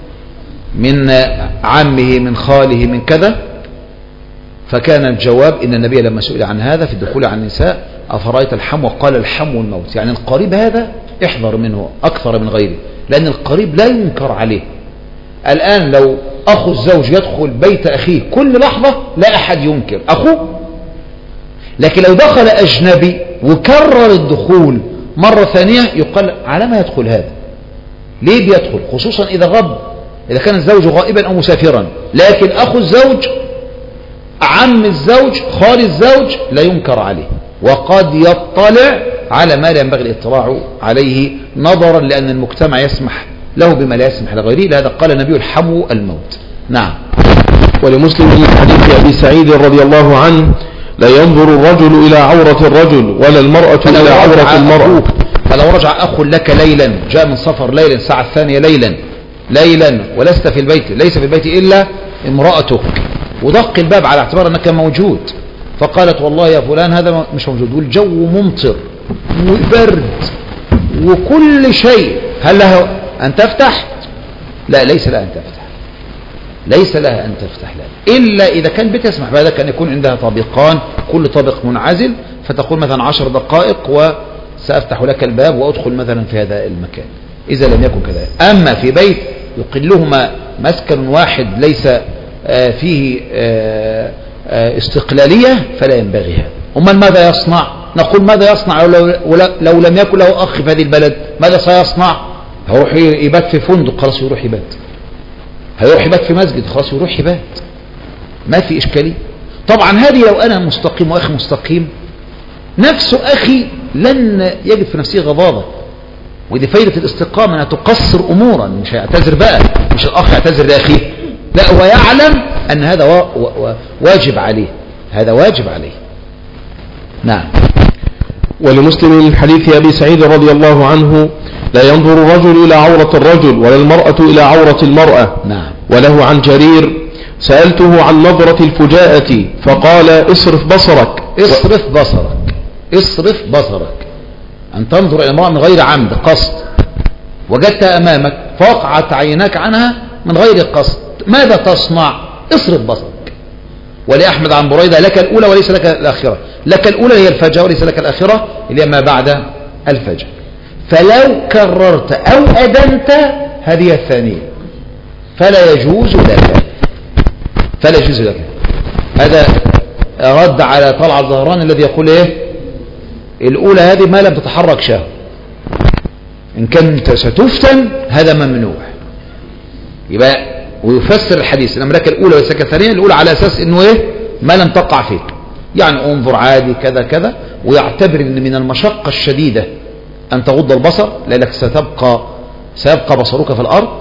من عمه من خاله من كذا؟ فكان الجواب إن النبي لما سئل عن هذا في الدخول على النساء أفرأيت الحمو قال الحمو الموت. يعني القريب هذا احذر منه أكثر من غيره، لأن القريب لا ينكر عليه. الآن لو أخو الزوج يدخل بيت أخيه كل لحظة لا أحد ينكر أخوه، لكن لو دخل أجنبي وكرر الدخول مرة ثانية يقال على ما يدخل هذا، ليه بيدخل؟ خصوصا إذا غاب، إذا كان الزوج غائبا أو مسافرا. لكن أخو الزوج عم الزوج خال الزوج لا ينكر عليه، وقد يطلع على ما لا ينبغي الاطلاع عليه نظرا لأن المجتمع يسمح له بما لا يسمح لغيره. لهذا قال النبي الحمو الموت. نعم. ولمسلم من حديث أبي سعيد رضي الله عنه لا ينظر الرجل إلى عورة الرجل ولا المرأة إلى عورة المرأة. فلو رجع أخ لك ليلا، جاء من سفر ليلا الساعة الثانية ليلا ولست في البيت، ليس في البيت إلا امرأتك، ودق الباب على اعتبار أنك موجود، فقالت والله يا فلان هذا مش موجود والجو ممطر وبرد وكل شيء، هل له أن تفتح؟ لا، ليس لها أن تفتح، ليس لها أن تفتح لا. إلا إذا كان بيت يسمح بهذا، كان يكون عندها طابقان كل طابق منعزل، فتقول مثلا 10 دقائق وسأفتح لك الباب وأدخل مثلا في هذا المكان، إذا لم يكن كذلك. أما في بيت يقلهما مسكن واحد ليس فيه استقلالية فلا ينبغي هذا. أما ماذا يصنع؟ نقول ماذا يصنع لو لم يكن له أخ في هذه البلد؟ ماذا سيصنع؟ هيروح يبات في فندق، خلاص يروح يبات. هيروح يبات في مسجد، خلاص يروح يبات، ما في إشكالية. طبعا هذه لو أنا مستقيم وأخي مستقيم، نفس أخي لن يجد في نفسه غضاضة، ودي فايدة الاستقامة أنها تقصر أمورا. مش هيعتذر بقى، مش الأخ يعتذر لأخيه، لا، هو يعلم أن هذا واجب عليه، هذا واجب عليه. نعم. ولمسلم من حديث أبي سعيد رضي الله عنه لا ينظر الرجل إلى عورة الرجل ولا المرأة إلى عورة المرأة. نعم. وله عن جرير سألته عن نظرة الفجاءة فقال اصرف بصرك. اصرف بصرك، اصرف بصرك، أن تنظر إلى امرأة من غير عمد قصد، وجدتها أمامك فوقعت عيناك عنها من غير قصد، ماذا تصنع؟ اصرف بصرك. ولأحمد عن بريدة لك الأولى وليس لك الآخرة. لك الأولى هي الفجر وليس لك الآخرة اللي ما بعد الفجر. فلو كررت أو أدنت هذه الثانية فلا يجوز لك، فلا يجوز لك. هذا رد على طلعت زهران الذي يقول ايه الأولى هذه ما لم تتحرك شهوة، إن كنت ستفتن هذا ممنوع. يبقى ويفسر الحديث إن لك الأولى وليس لك الثانية، الأولى على أساس إنه ايه ما لم تقع فيك، يعني انظر عادي كذا كذا، ويعتبر إن من المشقة الشديدة أن تغض البصر لأنك سيبقى بصرك في الأرض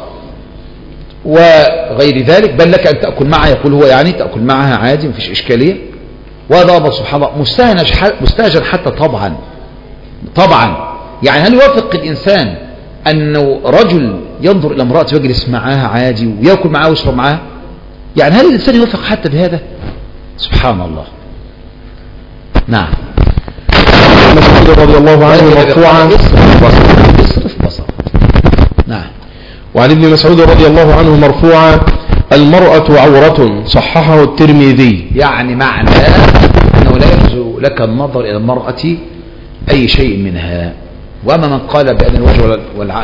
وغير ذلك، بل لك أن تأكل معها، يقول هو يعني تأكل معها عادي مفيش إشكالية. وهذا أمر سبحان الله مستهجن حتى طبعا. يعني هل يوافق الإنسان أنه رجل ينظر إلى امرأة ويجلس معها عادي ويأكل معها ويشرب معها؟ يعني هل الإنسان يوافق حتى بهذا؟ سبحان الله. نعم. مسعود رضي الله عنه مرفوعا اصرف بصر. نعم. وعن ابن مسعود رضي الله عنه مرفوعا المرأة عورة، صححه الترمذي. يعني معنى أنه لا يجوز لك النظر إلى المرأة أي شيء منها. وأما من قال بأن الوجه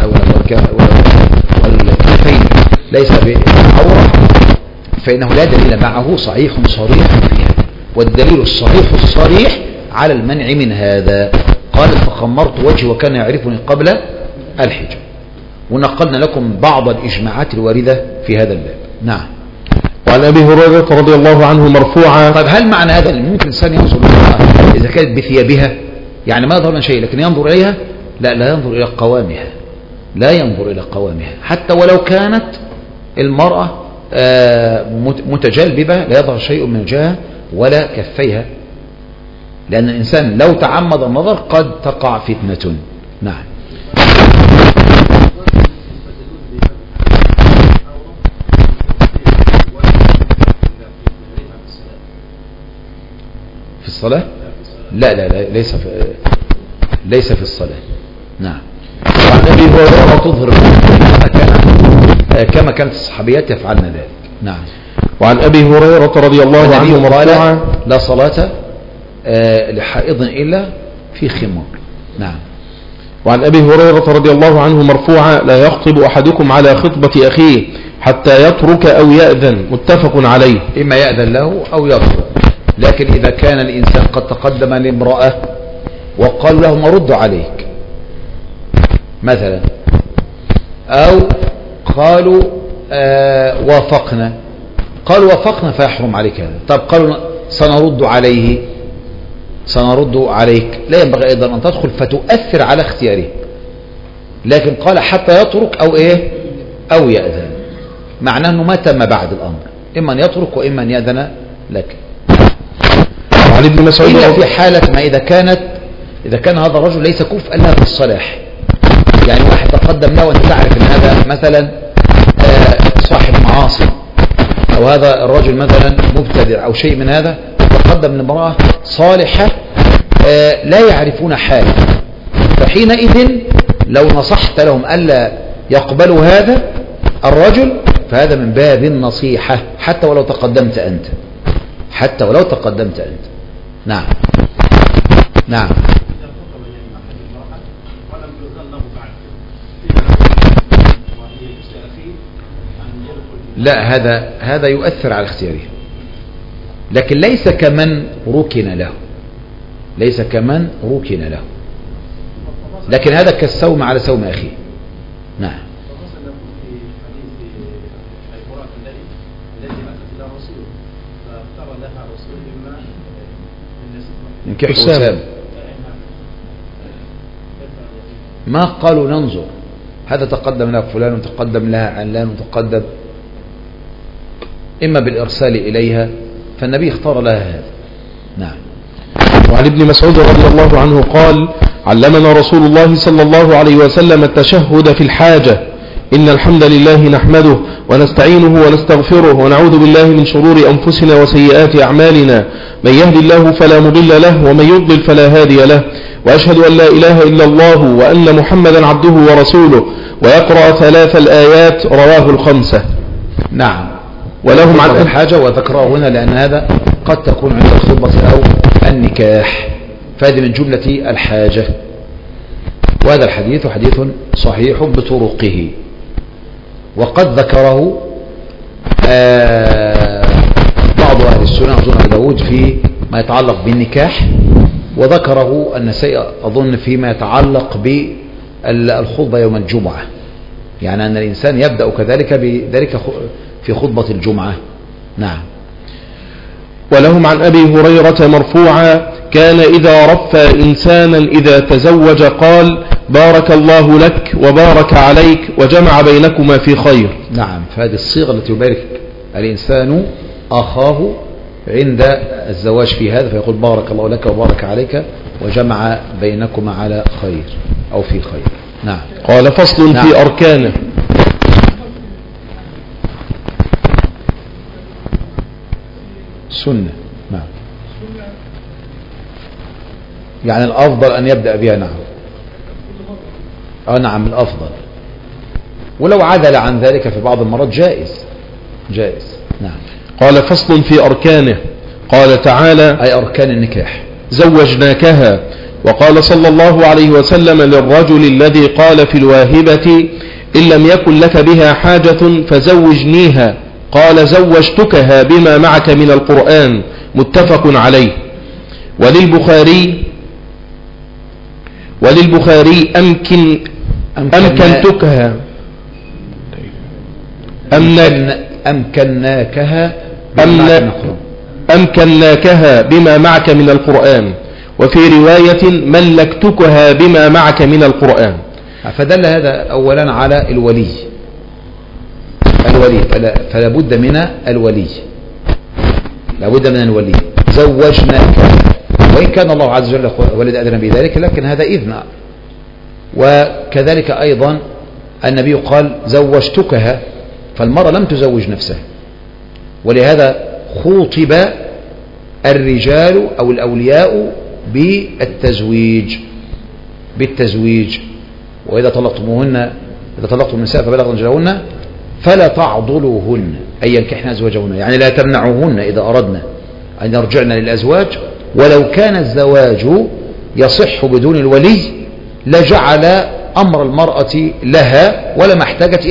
والكفين ليس بعورة فإنه لا دليل معه صحيح صريح فيها، والدليل الصحيح الصريح على المنع من هذا. قال فخمرت وجهي وكان يعرفني قبل الحجاب. ونقلنا لكم بعض الإجماعات الواردة في هذا الباب. نعم. وعن أبي هريرة رضي الله عنه مرفوعا. طيب هل معنى هذا أن ممكن الإنسان ينظر لها إذا كانت بثيابها، يعني ما يظهر من شيء لكن ينظر إليها؟ لا ينظر إلى قوامها، لا ينظر إلى قوامها حتى ولو كانت المرأة متجلببة لا يظهر شيء من وجهها ولا كفيها، لأن الإنسان لو تعمد النظر قد تقع فتنة. نعم. الصلاة؟ لا لا لا، ليس في الصلاة. نعم. وعن أبي هريرة تظهر كما كانت الصحابيات يفعلن ذلك. نعم. وعن أبي هريرة رضي الله عنه مرفوعا لا صلاة لحائض إلا في خمار. نعم. وعن أبي هريرة رضي الله عنه مرفوعا لا يخطب أحدكم على خطبة أخيه حتى يترك أو يأذن، متفق عليه. إما يأذن له أو يترك، لكن إذا كان الإنسان قد تقدم لامرأة وقالوا له مرد عليك مثلا، أو قالوا وافقنا فيحرم عليك هذا. طب قالوا سنرد عليك، لا ينبغي أيضا أن تدخل فتؤثر على اختياره، لكن قال حتى يترك أو يأذن، معناه أنه ما تم بعد الأمر، إما أن يترك وإما أن يأذن لك. وعن ابن مسعود إلا في حالة ما إذا كان هذا الرجل ليس كفءا له في الصلاح، يعني واحد تقدم له وأنت تعرف أن هذا مثلا صاحب معاصي، أو هذا الرجل مثلا مبتدع أو شيء من هذا، تقدم لامرأة صالحة لا يعرفون حاله، فحينئذ لو نصحت لهم ألا يقبلوا هذا الرجل فهذا من باب النصيحة حتى ولو تقدمت أنت. نعم. نعم. لا، هذا يؤثر على اختياره، لكن ليس كمن ركن له، لكن هذا كالسوم على سوم أخيه. نعم. ينكح حسام، ما قالوا ننظر، هذا تقدم لها فلان وتقدم لها علان وتقدم، إما بالإرسال إليها، فالنبي اختار لها هذا. نعم. وعن ابن مسعود رضي الله عنه قال علمنا رسول الله صلى الله عليه وسلم التشهد في الحاجة: إن الحمد لله نحمده ونستعينه ونستغفره ونعوذ بالله من شرور أنفسنا وسيئات أعمالنا، من يهدي الله فلا مضل له ومن يضلل فلا هادي له، وأشهد أن لا إله إلا الله وأن محمدا عبده ورسوله، ويقرأ 3 الآيات، رواه الخمسة. نعم. ولهم عن الحاجة وذكره هنا لأن هذا قد تكون عند الخطبة أو النكاح، فهذه من جملة الحاجة. وهذا الحديث حديث صحيح بطرقه، وقد ذكره بعض أهل السنة أظن أبو داود في ما يتعلق بالنكاح، وذكره النسائي أظن فيما يتعلق بالخطبة يوم الجمعة، يعني أن الإنسان يبدأ كذلك بذلك في خطبة الجمعة. نعم. ولهم عن أبي هريرة مرفوعا: كان إذا رفى إنسانا إذا تزوج قال: بارك الله لك وبارك عليك وجمع بينكما في خير. نعم. فهذه الصيغة التي يبارك الإنسان أخاه عند الزواج في هذا، فيقول بارك الله لك وبارك عليك وجمع بينكما على خير أو في خير. نعم. قال: فصل نعم. في أركانه. سنة. نعم. يعني الأفضل أن يبدأ بها. نعم. نعم الأفضل، ولو عدل عن ذلك في بعض المرات جائز. نعم. قال: فصل في أركانه. قال تعالى: أي أركان النكاح. زوجناكها. وقال صلى الله عليه وسلم للرجل الذي قال في الواهبة: إن لم يكن لك بها حاجة فزوجنيها، قال: زوجتكها بما معك من القرآن، متفق عليه. وللبخاري أمكنتكها أمكناكها بما معك من القرآن، وفي رواية ملكتكها بما معك من القرآن. فدل هذا أولا على الولي فلا بد من الولي، زوجناك، وإن كان الله عز وجل ولد أذن بذلك، لكن هذا إذن. وكذلك أيضا النبي قال زوجتكها، فالمرأة لم تزوج نفسها، ولهذا خوطب الرجال أو الأولياء بالتزويج. وإذا طلقتم النساء فبلغن أجلهن فلا تعضلوهن أي ينكحن أزواجهن، يعني لا تمنعوهن إذا أردنا أن يرجعن للأزواج، ولو كان الزواج يصح بدون الولي لجعل أمر المرأة لها ولا ما احتاجت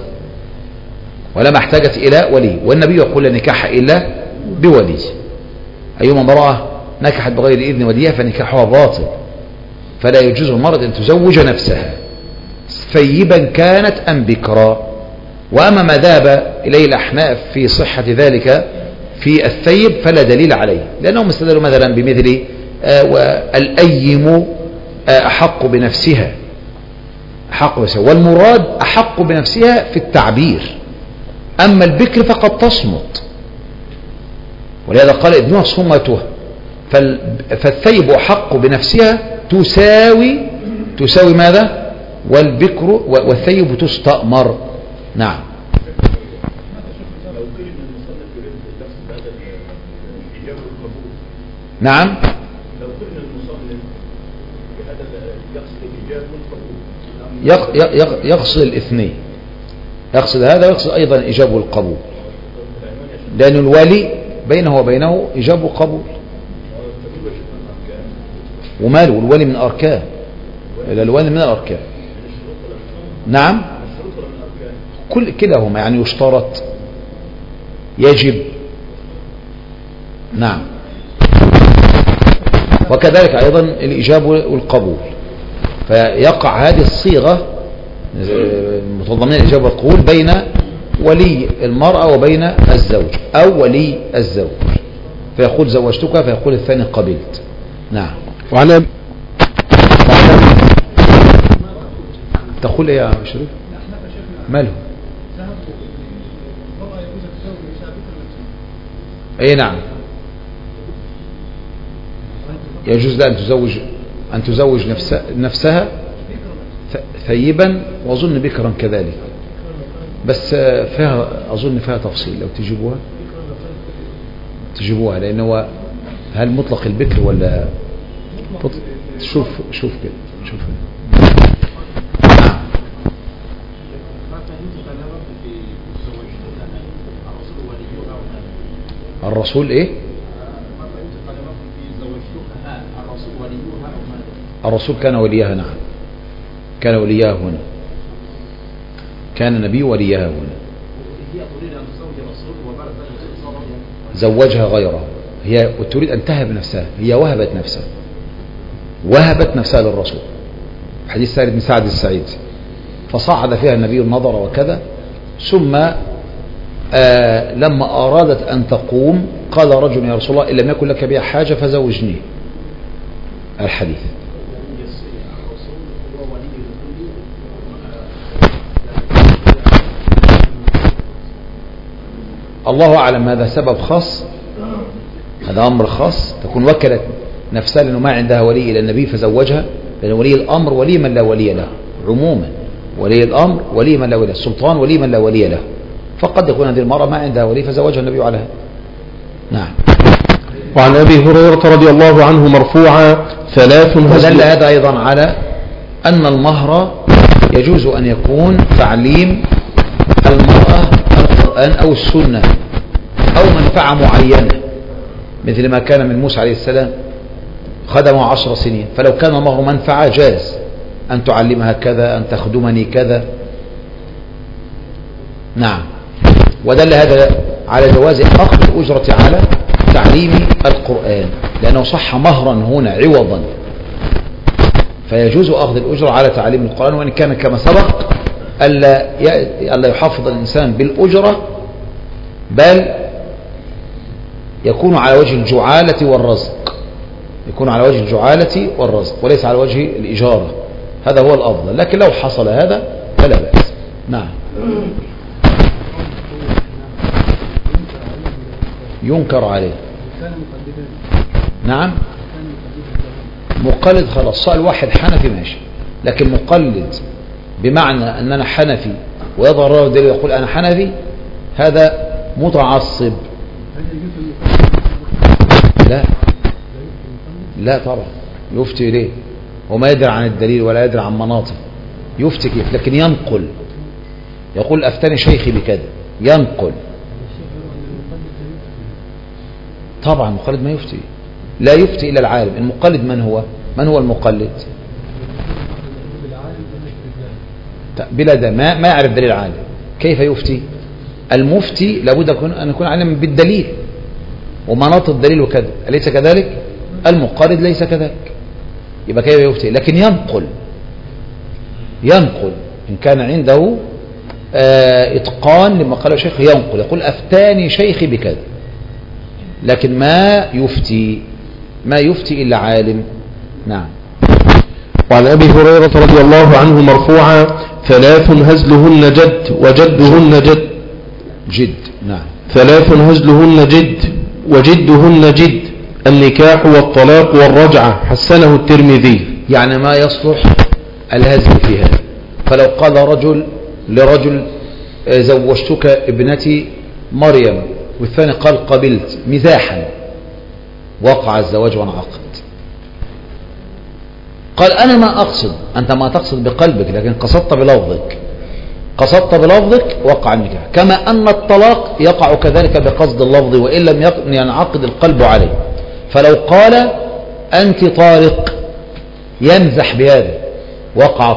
إلى ولي، والنبي يقول لا نكاح إلا بولي. أيما امرأة نكحت بغير إذن وليها فنكاحها باطل، فلا يجوز المرأة أن تزوج نفسها ثيبا كانت أم بكرا. وأما ما ذهب إليه الأحناف في صحة ذلك في الثيب فلا دليل عليه، لأنهم استدلوا مثلا بمثل والأيم أحق بنفسها، والمراد أحق بنفسها في التعبير، أما البكر فقد تصمت، ولهذا قال ابنها صمتها. فالثيب أحق بنفسها تساوي ماذا؟ والبكر والثيب تستأمر. نعم. نعم. يقصد الاثنين، يقصد هذا ويقصد أيضا إيجاب والقبول، لأن الولي بينه وبينه إيجاب وقبول، وماله الولي من أركان، الولي من الأركان. نعم. كلاهما يعني يشترط، يجب. نعم. وكذلك أيضا الإيجاب والقبول، فيقع هذه الصيغة متضمنة الإجابة والقبول بين ولي المرأة وبين الزوج أو ولي الزوج، فيقول زوجتك فيقول الثاني قبلت. نعم. وعلى تقول ايه يا شريف؟ ماله؟ اي نعم، يجوز لها أن تزوج نفسها ثيبا، وأظن بكرا كذلك، بس أظن فيها تفصيل لو تجيبوها، لأنه هل مطلق البكر ولا شوف كده شوف. الرسول ايه؟ الرسول كان وليها. نعم، كان وليها هنا، كان النبي وليها هنا. زوجها غيره، هي تريد أن تهب نفسها، هي وهبت نفسها للرسول. حديث سعيد بن سعد السعيدي، فصعد فيها النبي النظر وكذا، ثم لما أرادت أن تقوم قال رجل يا رسول الله إن لم يكن لك بها حاجة فزوجني. الحديث. الله أعلم، هذا سبب خاص، هذا أمر خاص، تكون وكلت نفسها لأنه ما عندها ولي إلى النبي فزوجها، لأن ولي الأمر ولي من لا ولي له، عموما ولي الأمر ولي من لا ولي له، السلطان ولي من لا ولي له، فقد يكون هذه المرأة ما عندها ولي فزوجها النبي عليها. نعم. وعن أبي هريرة رضي الله عنه مرفوعا ثلاث. ودل هذا أيضا على أن المهر يجوز أن يكون تعليم المرأة القرآن أو السنة أو منفعة معينة، مثل ما كان من موسى عليه السلام خدمه 10 سنين، فلو كان المهر منفعة جاز أن تعلمها كذا، أن تخدمني كذا. نعم. ودل هذا على جواز أخذ الأجرة على تعليم القرآن، لأنه صح مهرا هنا عوضا، فيجوز أخذ الأجرة على تعليم القرآن، وإن كان كما سبق ألا يحافظ الإنسان بالأجرة، بل يكون على وجه الجعالة والرزق، وليس على وجه الإجارة، هذا هو الأفضل، لكن لو حصل هذا فلا بأس. نعم. ينكر عليه. نعم. مقلد خلاص، سؤال واحد حنفي ماشي، لكن مقلد بمعنى أننا حنفي ويظهر له الدليل يقول أنا حنفي، هذا متعصب. لا لا طبعا. يفتي ليه؟ وما يدري عن الدليل ولا يدري عن مناطق. يفتي كيف؟ لكن ينقل، يقول أفتني شيخي بكذا، ينقل. طبعا المقلد ما يفتي، لا يفتي إلا العالم. المقلد من هو؟ من هو المقلد؟ بلا ده ما يعرف دليل عالم كيف يفتي؟ المفتي لابد أن يكون عالما بالدليل ومناط الدليل وكذا، أليس كذلك؟ المقلد ليس كذلك، يبقى كيف يفتي؟ لكن ينقل إن كان عنده إتقان لما قاله شيخ، ينقل يقول أفتاني شيخي بكذا، لكن ما يفتي إلا عالم. نعم. وعن أبي هريرة رضي الله عنه مرفوعا: 3 هزلهن جد وجدهن جد. نعم. 3 هزلهن جد وجدهن جد: النكاح والطلاق والرجعة. حسنه الترمذي. يعني ما يصلح الهزل في هذا. فلو قال رجل لرجل زوجتك ابنتي مريم، والثاني قال قبلت، مزاحا، وقع الزواج وانعقد. قال أنا ما أقصد، أنت ما تقصد بقلبك لكن قصدت بلفظك، وقع النكاح. كما أن الطلاق يقع كذلك بقصد اللفظ وإن لم ينعقد القلب عليه. فلو قال أنت طارق يمزح بهذا، وقع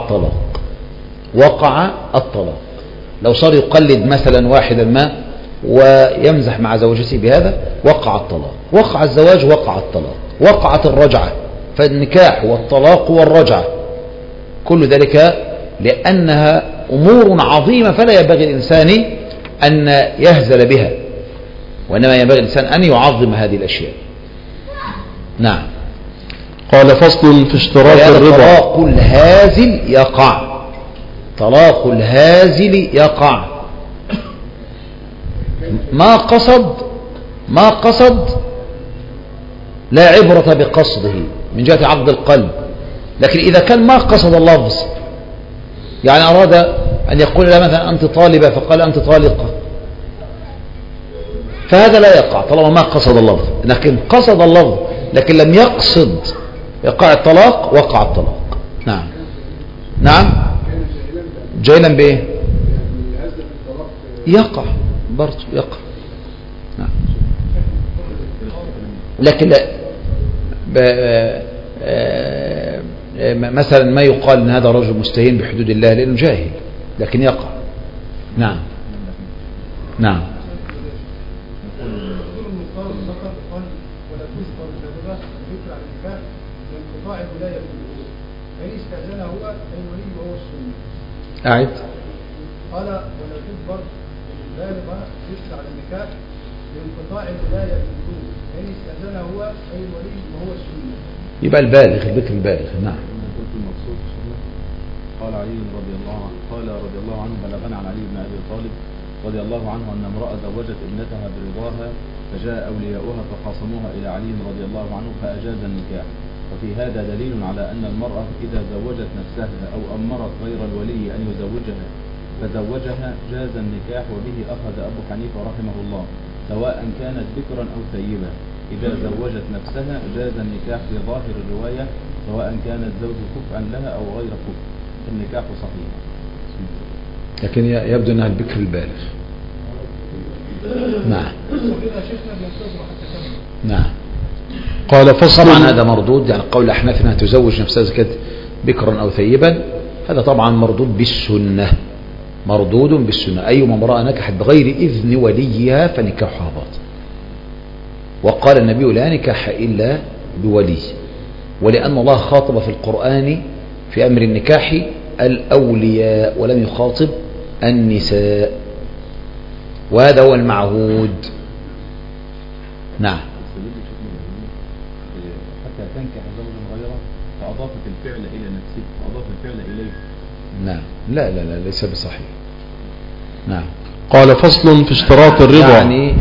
الطلاق. لو صار يقلد مثلا واحدا ما ويمزح مع زوجته بهذا، وقع الطلاق، وقع الزواج، وقع الطلاق، وقعت الرجعة. فالنكاح والطلاق والرجعة كل ذلك لأنها أمور عظيمة، فلا ينبغي الإنسان أن يهزل بها، وإنما ينبغي الإنسان أن يعظم هذه الأشياء. نعم. قال: فصل في اشتراط الرضا. طلاق الهازل يقع ما قصد لا عبرة بقصده من جهة عقد القلب. لكن إذا كان ما قصد اللفظ، يعني أراد أن يقول لها مثلا أنت طالبة فقال أنت طالقة، فهذا لا يقع طالما ما قصد اللفظ. لكن قصد اللفظ لكن لم يقصد يقع الطلاق، وقع الطلاق. نعم. جاهلا بإيه؟ يقع برضه، يقع. نعم. لكن لا مثلا ما يقال ان هذا رجل مستهين بحدود الله لانه جاهل، لكن يقع. نعم. أعد. قال: ولا تجبر البالغة تشرع على النكاح لانقطاع الولاية بالوجود، فإن استأذن هو أي الولي وهو السنة. يبقى البالغ، البكر البالغ. نعم. قال رضي الله عنه: بلغنا عن علي بن أبي طالب رضي الله عنه أن امرأة زوجت ابنتها برضاها، فجاء أولياؤها فخاصموها إلى علي رضي الله عنه فأجاز النكاح. وفي هذا دليل على أن المرأة إذا زوجت نفسها أو أمرت غير الولي أن يزوجها فزوجها جاز النكاح. وبه أخذ أبو حنيفة رحمه الله، سواء كانت بكرا أو ثيبا. إذا زوجت نفسها جاز النكاح في ظاهر الرواية، سواء كان الزوج كفءا لها أو غير كفء، النكاح صحيح. لكن يبدو أنها البكر البالغ. نعم. قال: فصل. طبعا هذا مردود، يعني قول الأحناف أنها تزوج نفسها إذا كانت بكرا أو ثيبا، هذا طبعا مردود بالسنة. أيما امرأة نكحت بغير إذن وليها فنكاحها باطل. وقال النبي: لا نكاح إلا بولي. ولأن الله خاطب في القرآن في أمر النكاح الأولياء ولم يخاطب النساء، وهذا هو المعهود. نعم. حتى تنكح زوجا غيره فأضافت الفعل إلى نفسه، فأضاف الفعل إليه. نعم. لا ليس بصحيح. نعم. قال: فصل في اشتراط الرضا. يعني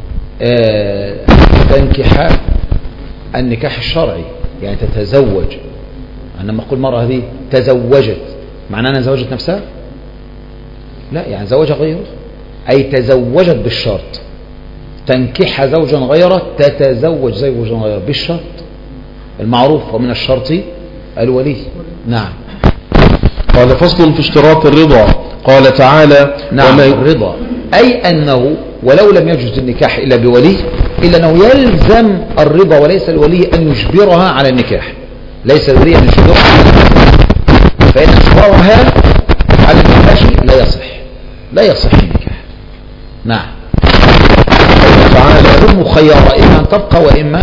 تنكح النكاح الشرعي، يعني تتزوج. أنا لما أقول مرة هذه تزوجت، معناه أنها زوجت نفسها؟ لا، يعني زوجها غيره، أي تزوجت بالشرط. تنكح زوجا غيره تتزوج زوجا غيره بالشرط المعروف، ومن الشرط الولي. نعم. قال فصل في اشتراط الرضا. قال تعالى نعم الرضا، أي أنه ولو لم يجوز النكاح إلا بولي، إلا أنه يلزم الرضا وليس الولي أن يجبرها على النكاح، ليس الولي أن يجبرها على النكاح، فإن إجبارها على النكاح لا يصح النكاح. نعم. تعالى هم خيارة، إما أن تبقى وإما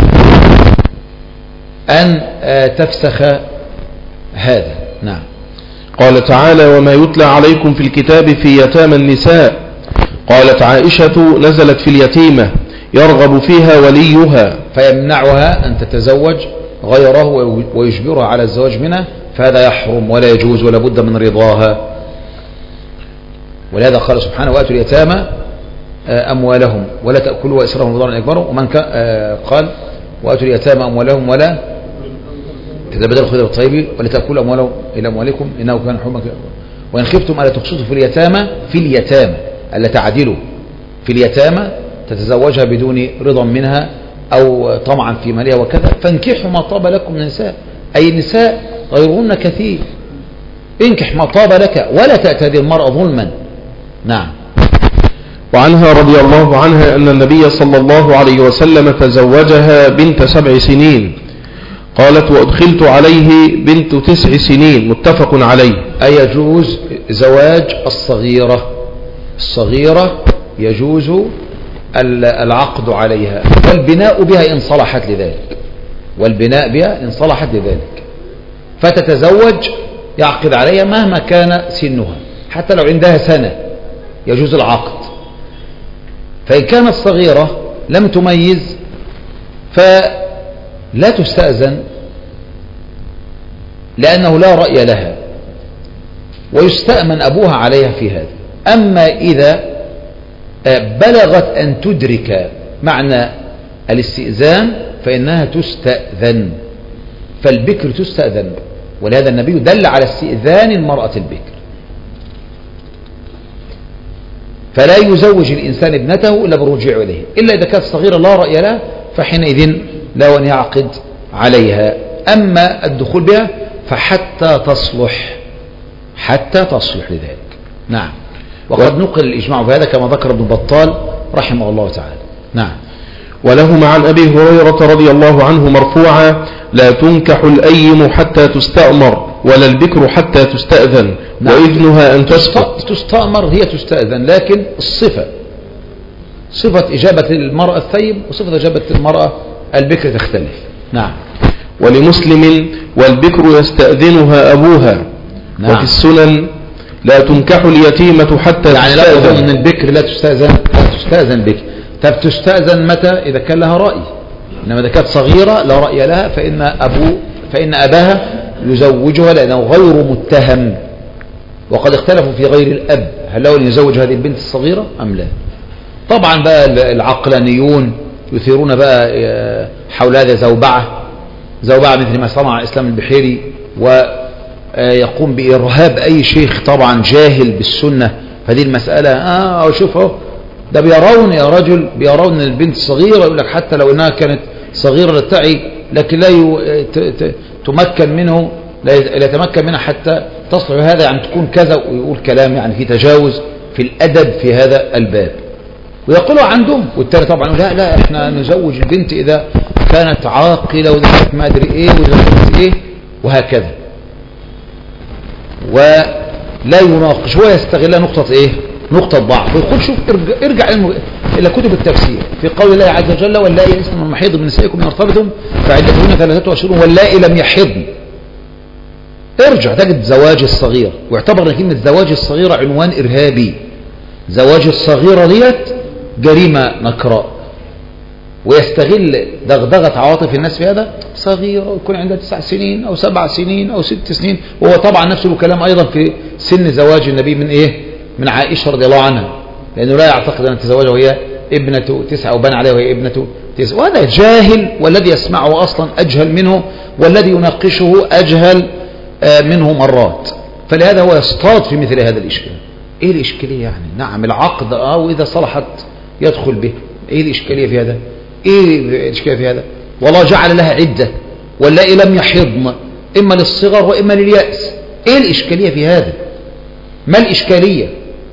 أن تفسخ هذا. نعم. قال تعالى وما يتلى عليكم في الكتاب في يتامى النساء. قالت عائشة نزلت في اليتيمة يرغب فيها وليها فيمنعها أن تتزوج غيره ويجبرها على الزواج منه، فهذا يحرم ولا يجوز ولا بد من رضاها. ولهذا قال سبحانه وآتوا اليتامى أموالهم ولا تأكلوا وإسرافهم وضررا يكبروا، ومن قال وآتوا اليتامى أموالهم ولا تتبدلوا الخير بالطيب ولا تأكلوا أموالهم إلى أموالكم إنه كان حرما كبيرا. وإن خفتم ألا تقسطوا في اليتامى ألا تعدلوا في اليتامى تتزوجها بدون رضا منها أو طمعا في مالها وكذا، فانكحوا ما طاب لكم من النساء، أي النساء غيرهن كثير، انكح ما طاب لك ولا تأتي هذه المرأة ظلما. نعم. وعنها رضي الله عنها أن النبي صلى الله عليه وسلم تزوجها بنت 7 سنين. قالت وأدخلت عليه بنت 9 سنين، متفق عليه. أي يجوز زواج الصغيرة يجوز العقد عليها والبناء بها إن صلحت لذلك، فتتزوج يعقد عليها مهما كان سنها، حتى لو عندها سنة يجوز العقد. فإن كانت صغيرة لم تميز فلا تستأذن لأنه لا رأي لها، ويستأمن أبوها عليها في هذا. أما إذا بلغت أن تدرك معنى الاستئذان فإنها تستأذن، فالبكر تستأذن، ولهذا النبي دل على استئذان المرأة البكر. فلا يزوج الإنسان ابنته إلا بالرجوع إليه، إلا إذا كانت صغيرة لا رأي لها فحينئذ لا أن يعقد عليها. أما الدخول بها فحتى تصلح لذلك. نعم. وقد نقل الإجماع في هذا كما ذكر ابن بطال رحمه الله تعالى. نعم. ولهما عن أبي هريرة رضي الله عنه مرفوعا لا تنكح الأيم حتى تستأمر ولا البكر حتى تستأذن. نعم. وإذنها أن تستأمر هي تستأذن، لكن صفة إجابة المرأة الثيب وصفة إجابة المرأة البكر تختلف. نعم. ولمسلم والبكر يستأذنها أبوها. نعم. وفي السنن لا تنكح اليتيمة حتى يعني لا أظن أن البكر لا تستأذن بك. طب تستأذن متى؟ إذا كان لها رأي، إنما إذا كانت صغيرة لا رأي لها فإن أباها يزوجها لأنه غير متهم. وقد اختلفوا في غير الأب، هل له أن يزوج هذه البنت الصغيرة أم لا؟ طبعا بقى العقلانيون يثيرون بقى حول هذا زوبعة مثل ما صنع إسلام البحيري، ويقوم بإرهاب أي شيخ طبعا جاهل بالسنة هذه المسألة. شوفوا ده بيرون يا رجل، بيرون البنت الصغيرة، يقول لك حتى لو أنها كانت صغيرة لا تعي، لكن لا تمكن منه، لا يتمكن منها حتى تصلح هذا، يعني تكون كذا، ويقول كلام يعني في تجاوز في الأدب في هذا الباب، ويقولوا عندهم. والتاني طبعا يقول لا احنا نزوج البنت إذا كانت عاقلة وإذا كانت ما أدري إيه وإذا كانت إيه وهكذا، ولا يناقش، هو يستغل نقطة ضعف، ويقول شوف ارجع إلى كتب التفسير في قول الله عز وجل واللائي يئسن من المحيض من نسائكم إن ارتبتم فعدتهن 3 أشهر واللائي لم يحضن. ارجع تجد زواج الصغير، واعتبر ان كلمة زواج الصغيرة عنوان إرهابي. زواج الصغيرة ديت جريمة نكراء، ويستغل دغدغة عواطف الناس في هذا. صغيرة ويكون عندها 9 سنين أو 7 سنين أو 6 سنين، وهو طبعا نفس الكلام أيضا في سن زواج النبي من عائشة رضي الله عنها، لأنه لا يعتقد أن تزوجها وهي ابنة 9 أو بان عليها وهي ابنة 9، وهذا جاهل، والذي يسمعه أصلا أجهل منه، والذي يناقشه أجهل منه مرات. فلهذا هو يصطاد في مثل هذا الإشكال. إيه الإشكالية يعني؟ نعم العقد وإذا صلحت يدخل به، ايه الاشكاليه في هذا؟ ايه الاشكاليه في هذا؟ والله جعل لها عده واللائي لم يحضن اما للصغر واما لليأس. ايه الاشكاليه في هذا؟ ما الاشكاليه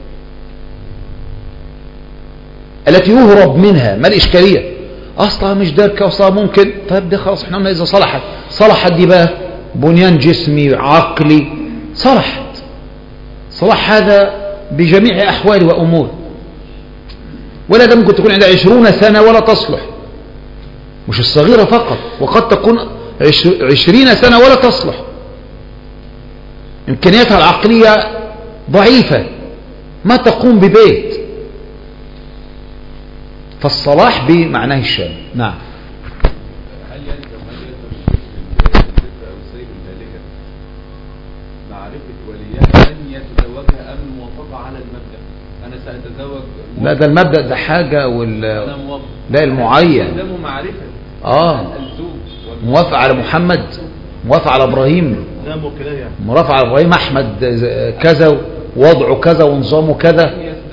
التي يهرب منها؟ ما الاشكاليه؟ اصلا مش داركه اصلا ممكن. طيب ده خلاص احنا قلنا اذا صلحت دي بقى بنيان جسمي عقلي صلاح هذا بجميع احوال وامور. ولا ده ممكن تكون عندها 20 سنه ولا تصلح، مش الصغيره فقط، وقد تكون 20 سنه ولا تصلح، امكانياتها العقليه ضعيفه ما تقوم ببيت. فالصلاح بمعناه الشامل. نعم. هل يلزم الذكر او السيد البالغه معرفه وليها ان يتزوجها ام الموافقه على المبدا؟ انا ساتزوج لا ده المبدا ده حاجه انا موافق. لا المعين يلزم معرفه الزوج موافق على محمد، موافق على ابراهيم، ده موكله يعني موافق على ابراهيم احمد كذا ووضعه كذا ونظامه كذا.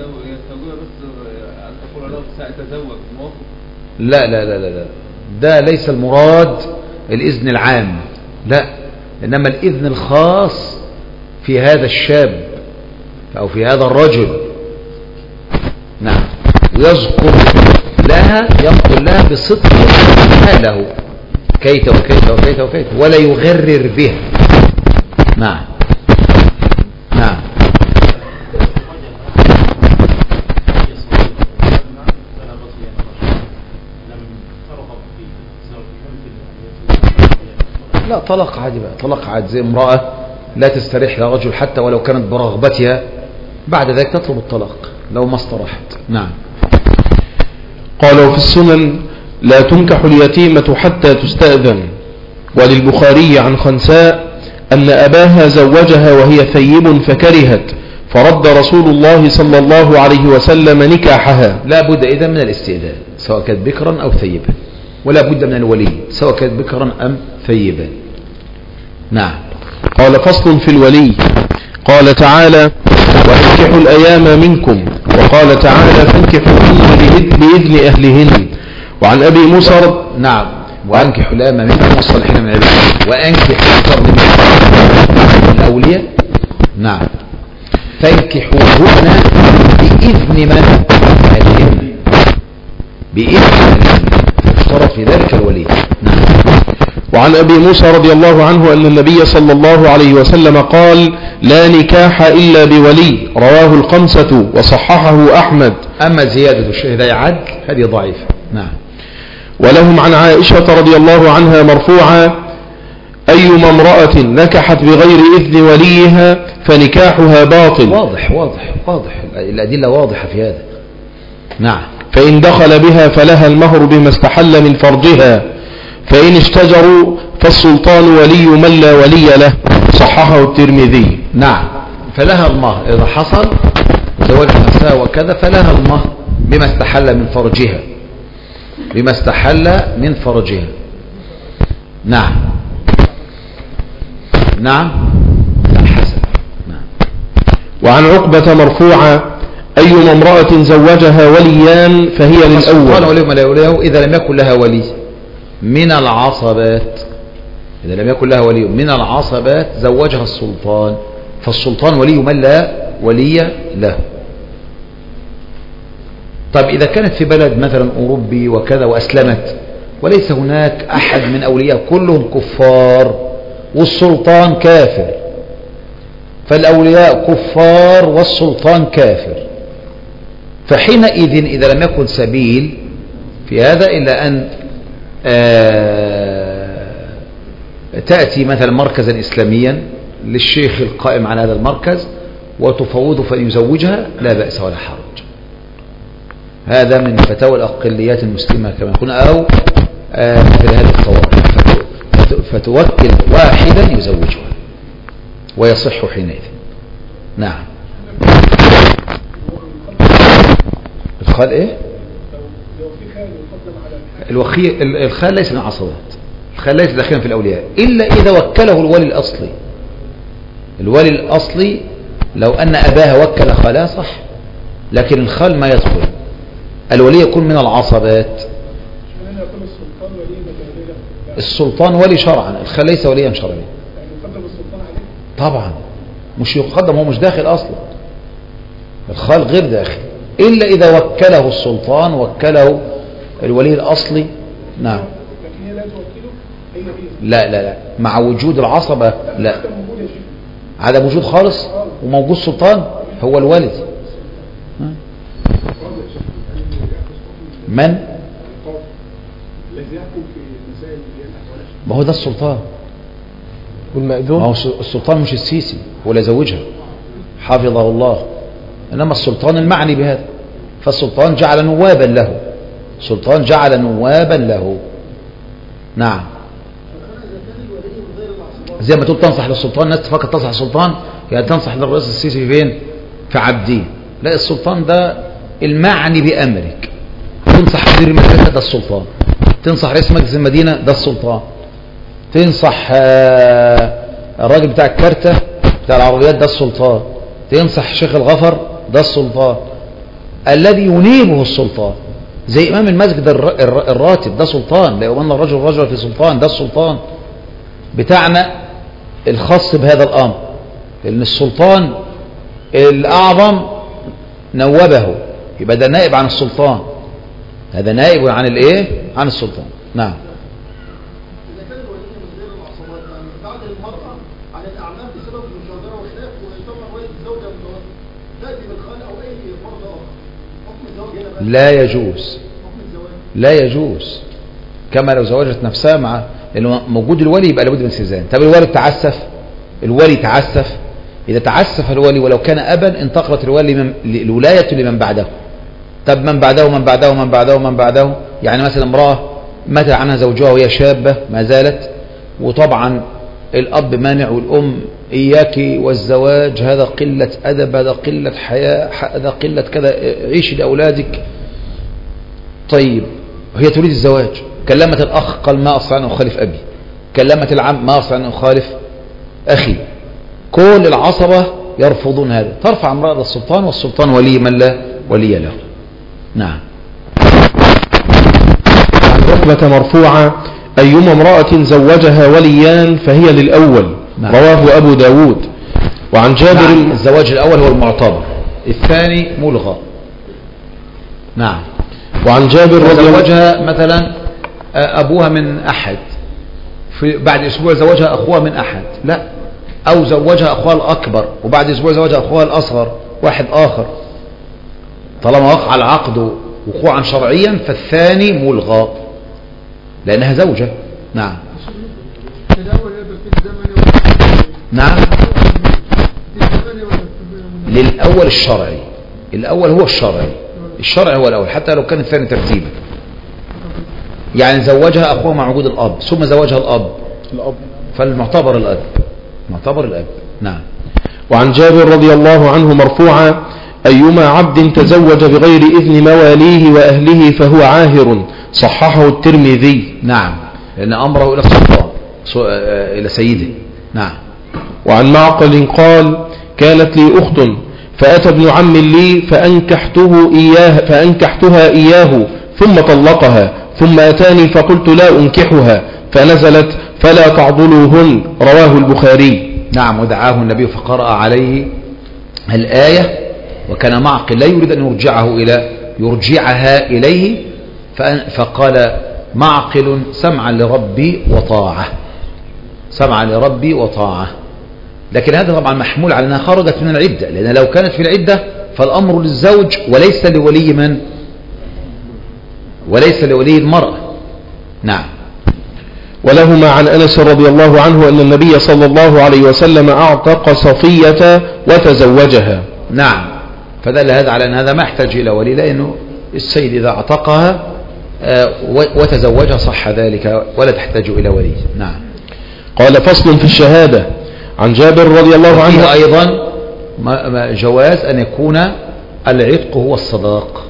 سأتزوج موافق؟ لا ده ليس المراد الإذن العام، لا، إنما الإذن الخاص في هذا الشاب أو في هذا الرجل. نعم. ويذكر لها ينقل لها بصدق حاله كيت وكيت وكيت وكيت ولا يغرر بها. نعم. نعم. لا طلاق عادي بقى، طلاق عادي زي امرأة لا تستريح لرجل حتى ولو كانت برغبتها، بعد ذلك تطلب الطلاق لو ما استراحت. نعم. قالوا في السنن لا تنكح اليتيمة حتى تستأذن. وللبخاري عن خنساء أن أباها زوجها وهي ثيب فكرهت فرد رسول الله صلى الله عليه وسلم نكاحها. لا بد إذن من الاستئذان سواء كانت بكرا أو ثيبا، ولا بد من الولي سواء كانت بكرا أم ثيبا. نعم. قال فصل في الولي. قال تعالى وانكحوا الأيام منكم، وقال تعالى فانكحوهن بإذن أهلهن. وعن أبي موسى نعم. وانكحوا الأيام منكم والصالحين من عبادكم. وانكحوا الأولياء. نعم. فانكحوهن بإذن من؟ أهلهن. بإذن أهلهن، اشترط في ذلك الولي. نعم. وعن أبي موسى رضي الله عنه أن النبي صلى الله عليه وسلم قال لا نكاح إلا بولي، رواه الخمسة وصححه أحمد. أما زيادة الشهداء عدل هذه ضعيفة. نعم. ولهم عن عائشة رضي الله عنها مرفوعا أيما امرأة نكحت بغير إذن وليها فنكاحها باطل. واضح الأدلة واضحة في هذا. نعم. فإن دخل بها فلها المهر بما استحل من فرجها، فإن اشتجروا فالسلطان ولي من لا ولي له، صححه الترمذي. نعم. فلها المهر إذا حصل زواج نفسها وكذا فلها المهر بما استحل من فرجها، بما استحل من فرجها. نعم. نعم. لا حسن. نعم. وعن عقبة مرفوعة أيما امرأة زوجها وليان فهي للأول. ولي من لا وليه إذا لم يكن لها ولي من العصبات. إذا لم يكن لها ولي من العصبات زوجها السلطان، فالسلطان ولي من لا ولي له. طيب إذا كانت في بلد مثلا أوروبي وكذا وأسلمت وليس هناك أحد من أولياء كلهم كفار والسلطان كافر، فالأولياء كفار والسلطان كافر، فحينئذ إذا لم يكن سبيل في هذا إلا أن تأتي مثلا مركزا إسلاميا للشيخ القائم على هذا المركز وتفوضه فإن يزوجها لا بأس ولا حرج. هذا من فتاوى الأقليات المسلمة كما قلنا، أو في هذه الطوائف فتوكل واحدا يزوجها ويصح حينئذ. نعم. الخال ايه؟ الخال ليس من عصبات، الخال ليس داخلا في الأولياء إلا إذا وكله الولي الأصلي. الولي الأصلي لو أن أباها وكل خالها صح، لكن الخال ما يدخل الولي يكون من العصبات. السلطان ولي شرعا، الخال ليس وليا شرعيا. طبعا مش يقدم، هو مش داخل اصلا، الخال غير داخل الا اذا وكله السلطان، وكله الولي الاصلي. نعم. لا لا لا، مع وجود العصبة لا، عدم وجود خالص، وموجود سلطان هو الوالد. من؟ ما هو ده السلطان والمأذون. ما هو السلطان مش السيسي ولا زوجها حفظه الله، إنما السلطان المعني بهذا. فالسلطان جعل نوابا له، سلطان جعل نوابا له. نعم. زي ما تقول تنصح للسلطان، الناس فقط تنصح للسلطان يعني تنصح للرئيس السيسي فين؟ في عابدين. لا، السلطان ده المعني بأمرك. تنصح مدير المدرسة، ده السلطان. تنصح رئيس مجلس المدينة، ده السلطان. تنصح الراجل بتاع الكارتة بتاع العربيات، ده السلطان. تنصح شيخ الغفر، ده السلطان الذي ينيبه السلطان. زي إمام المسجد الراتب، ده سلطان. لا يؤمن الرجل رجل في سلطان، ده السلطان بتاعنا الخاص بهذا الأمر، لأن السلطان الأعظم نوبه، يبقى ده نائب عن السلطان، هذا نائب عن الإيه؟ عن السلطان. نعم. إذا كان الولي من غير العصبات يعني بعد المرأة عن الأعمام بسبب المشاجرة والخلاف، ويعتبر والد الزوجة متوفى تأتي بالخال أو أي فرد آخر، حكم الزواج هنا لا يجوز، لا يجوز. كما لو زوجت نفسها مع، لأنه موجود الولي يبقى لابد من استئذان. طب الولي تعسف، الولي تعسف، إذا تعسف الولي ولو كان أبا انتقلت الولاية لمن بعده. طب من بعده من بعده من بعده من بعده، يعني مثلا امرأة مات عنها زوجها وهي شابة ما زالت، وطبعا الأب مانع والأم إياك والزواج، هذا قلة أدب، هذا قلة حياة، هذا قلة كذا، عيشي لأولادك. طيب هي تريد الزواج، كلمت الأخ قال ما أستطيع أن أخالف أبي، كلمت العم ما أستطيع أن أخالف أخي، كل العصبة يرفضون هذا. ترفع امرأة السلطان، والسلطان ولي من لا ولي له. نعم. عن عقبة مرفوعة: أيما امرأة زوجها وليان فهي للأول. نعم. رواه أبو داود. وعن جابر. نعم. الزواج الأول هو المعتبر، الثاني ملغى. نعم. وعن جابر رضي الله زوجها مثلا أبوها من أحد، في بعد أسبوع زوجها أخوها من أحد، لا، أو زوجها أخوها الأكبر وبعد أسبوع زوجها أخوها الأصغر واحد آخر، طالما وقع العقد وقوعا شرعيا فالثاني ملغى لأنها زوجة. نعم. نعم. للأول الشرعي، الأول هو الشرعي، الشرعي هو الأول حتى لو كان الثاني ترتيبا. يعني زوجها أخوها مع وجود الأب، ثم زوجها الأب فالمعتبر الأب، معتبر الأب. نعم. وعن جابر رضي الله عنه مرفوعا: أيما عبد تزوج بغير إذن مواليه وأهله فهو عاهر. صححه الترمذي. نعم، لأن أمره إلى السلطان، إلى سيده. نعم. وعن معقل قال: كانت لي أخت فأتى ابن عم لي فأنكحتها إياه ثم طلقها، ثم أتاني فقلت لا أنكحها، فنزلت فلا تعضلوهن. رواه البخاري. نعم. ودعاه النبي فقرأ عليه الآية، وكان معقل لا يريد أن يرجعها إليه، فقال معقل: سمعا لربي وطاعة، سمعا لربي وطاعة. لكن هذا طبعا محمول على أنها خرجت من العدة، لأن لو كانت في العدة فالأمر للزوج وليس لولي من؟ وليس لولي المرأة. نعم. ولهما عن أنس رضي الله عنه أن النبي صلى الله عليه وسلم أعتق صفية وتزوجها. نعم. فدل هذا على أن هذا ما يحتاج إلى ولي، لأنه السيد إذا اعتقها وتزوجها صح ذلك ولا تحتاج إلى ولي. نعم. قال: فصل في الشهادة. عن جابر رضي الله عنه أيضا جواز أن يكون العتق هو الصداق،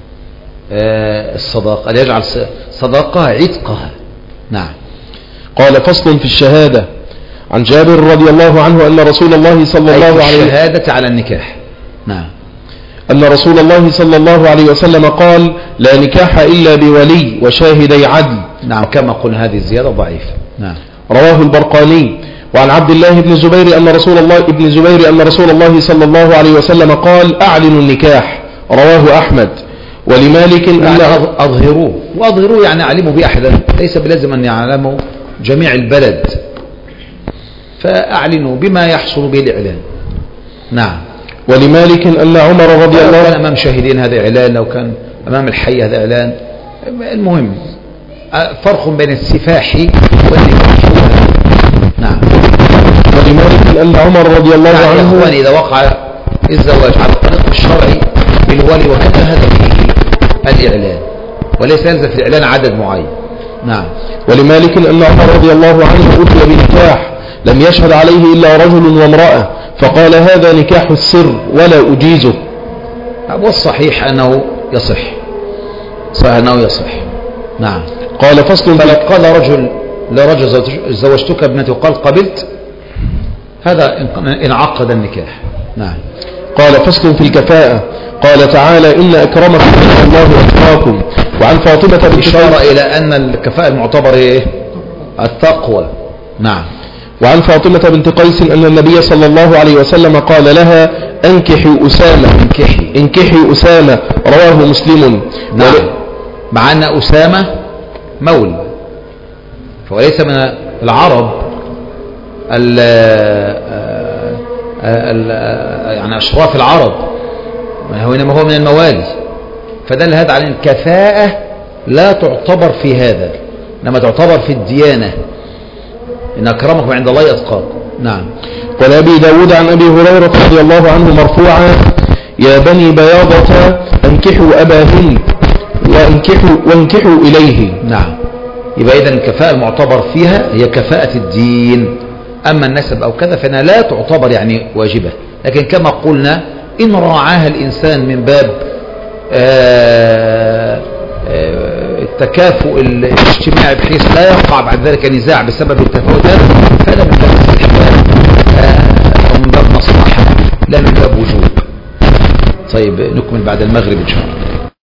الصداق أن يجعل صداقها عتقها. نعم. قال: فصل في الشهادة. عن جابر رضي الله عنه أن رسول الله صلى الله عليه وسلم الشهادة على النكاح. نعم. أن رسول الله صلى الله عليه وسلم قال لا نكاح إلا بولي وشاهدي عدل. نعم كما قلنا هذه الزيادة ضعيفة. نعم. رواه البرقاني. وعن عبد الله بن الزبير أن رسول الله صلى الله عليه وسلم قال أعلنوا النكاح. رواه أحمد. ولمالك يعني أظهروه، وأظهروه يعني علموا بأحدا، ليس بلازم أن يعلموا جميع البلد، فأعلنوا بما يحصل به الإعلان. نعم. ولمالك أن عمر رضي الله عنه كان أمام شاهدين هذا إعلان، لو كان أمام الحي هذا إعلان. المهم فرق بين السفاح والنكاح. نعم. ولمالك أن عمر رضي الله يعني عنه أخواني إذا وقع الزواج على الطريق الشرعي بالولي وكذا هذا فيه الإعلان، وليس يلزم في الإعلان عدد معين. نعم. ولمالك أن عمر رضي الله عنه أتي بنكاح لم يشهد عليه إلا رجل وامرأة فقال هذا نكاح السر ولا أجيزه. والصحيح أنه يصح، صحيح أنه يصح. نعم. قال فصل فلو قال رجل لرجل زوجتك ابنتي وقال قبلت، هذا انعقد النكاح. نعم. قال فصل في الكفاءة. قال تعالى إن أكرمكم عند الله أتقاكم. وعن فاطمة بنت إشارة إلى أن الكفاءة المعتبرة إيه؟ التقوى. نعم. وعن فاطمة بنت قيس أن النبي صلى الله عليه وسلم قال لها أنكحي أسامة. انكحي أسامة. رواه مسلم. نعم. مع أن أسامة مولى، فليس من العرب يعني أشراف العرب، وإنما هو من الموالي، فدل هذا على الكفاءة لا تعتبر في هذا، إنما تعتبر في الديانة. إن أكرمكم عند الله أتقاكم. نعم. ولأبي داود عن أبي هريرة رضي الله عنه مرفوعا يا بني بياضة أنكحوا أباهن وانكحوا إليه. نعم. يبقى إذن الكفاءة المعتبر فيها هي كفاءة الدين، أما النسب أو كذا فإنها لا تعتبر يعني واجبة، لكن كما قلنا إن راعاها الإنسان من باب التكافؤ الاجتماعي بحيث لا يقع بعد ذلك نزاع بسبب التفاوتات، فهذا من باب الاستحباب ومن باب مصلحة لا من باب وجوب. طيب نكمل بعد المغرب إن شاء الله.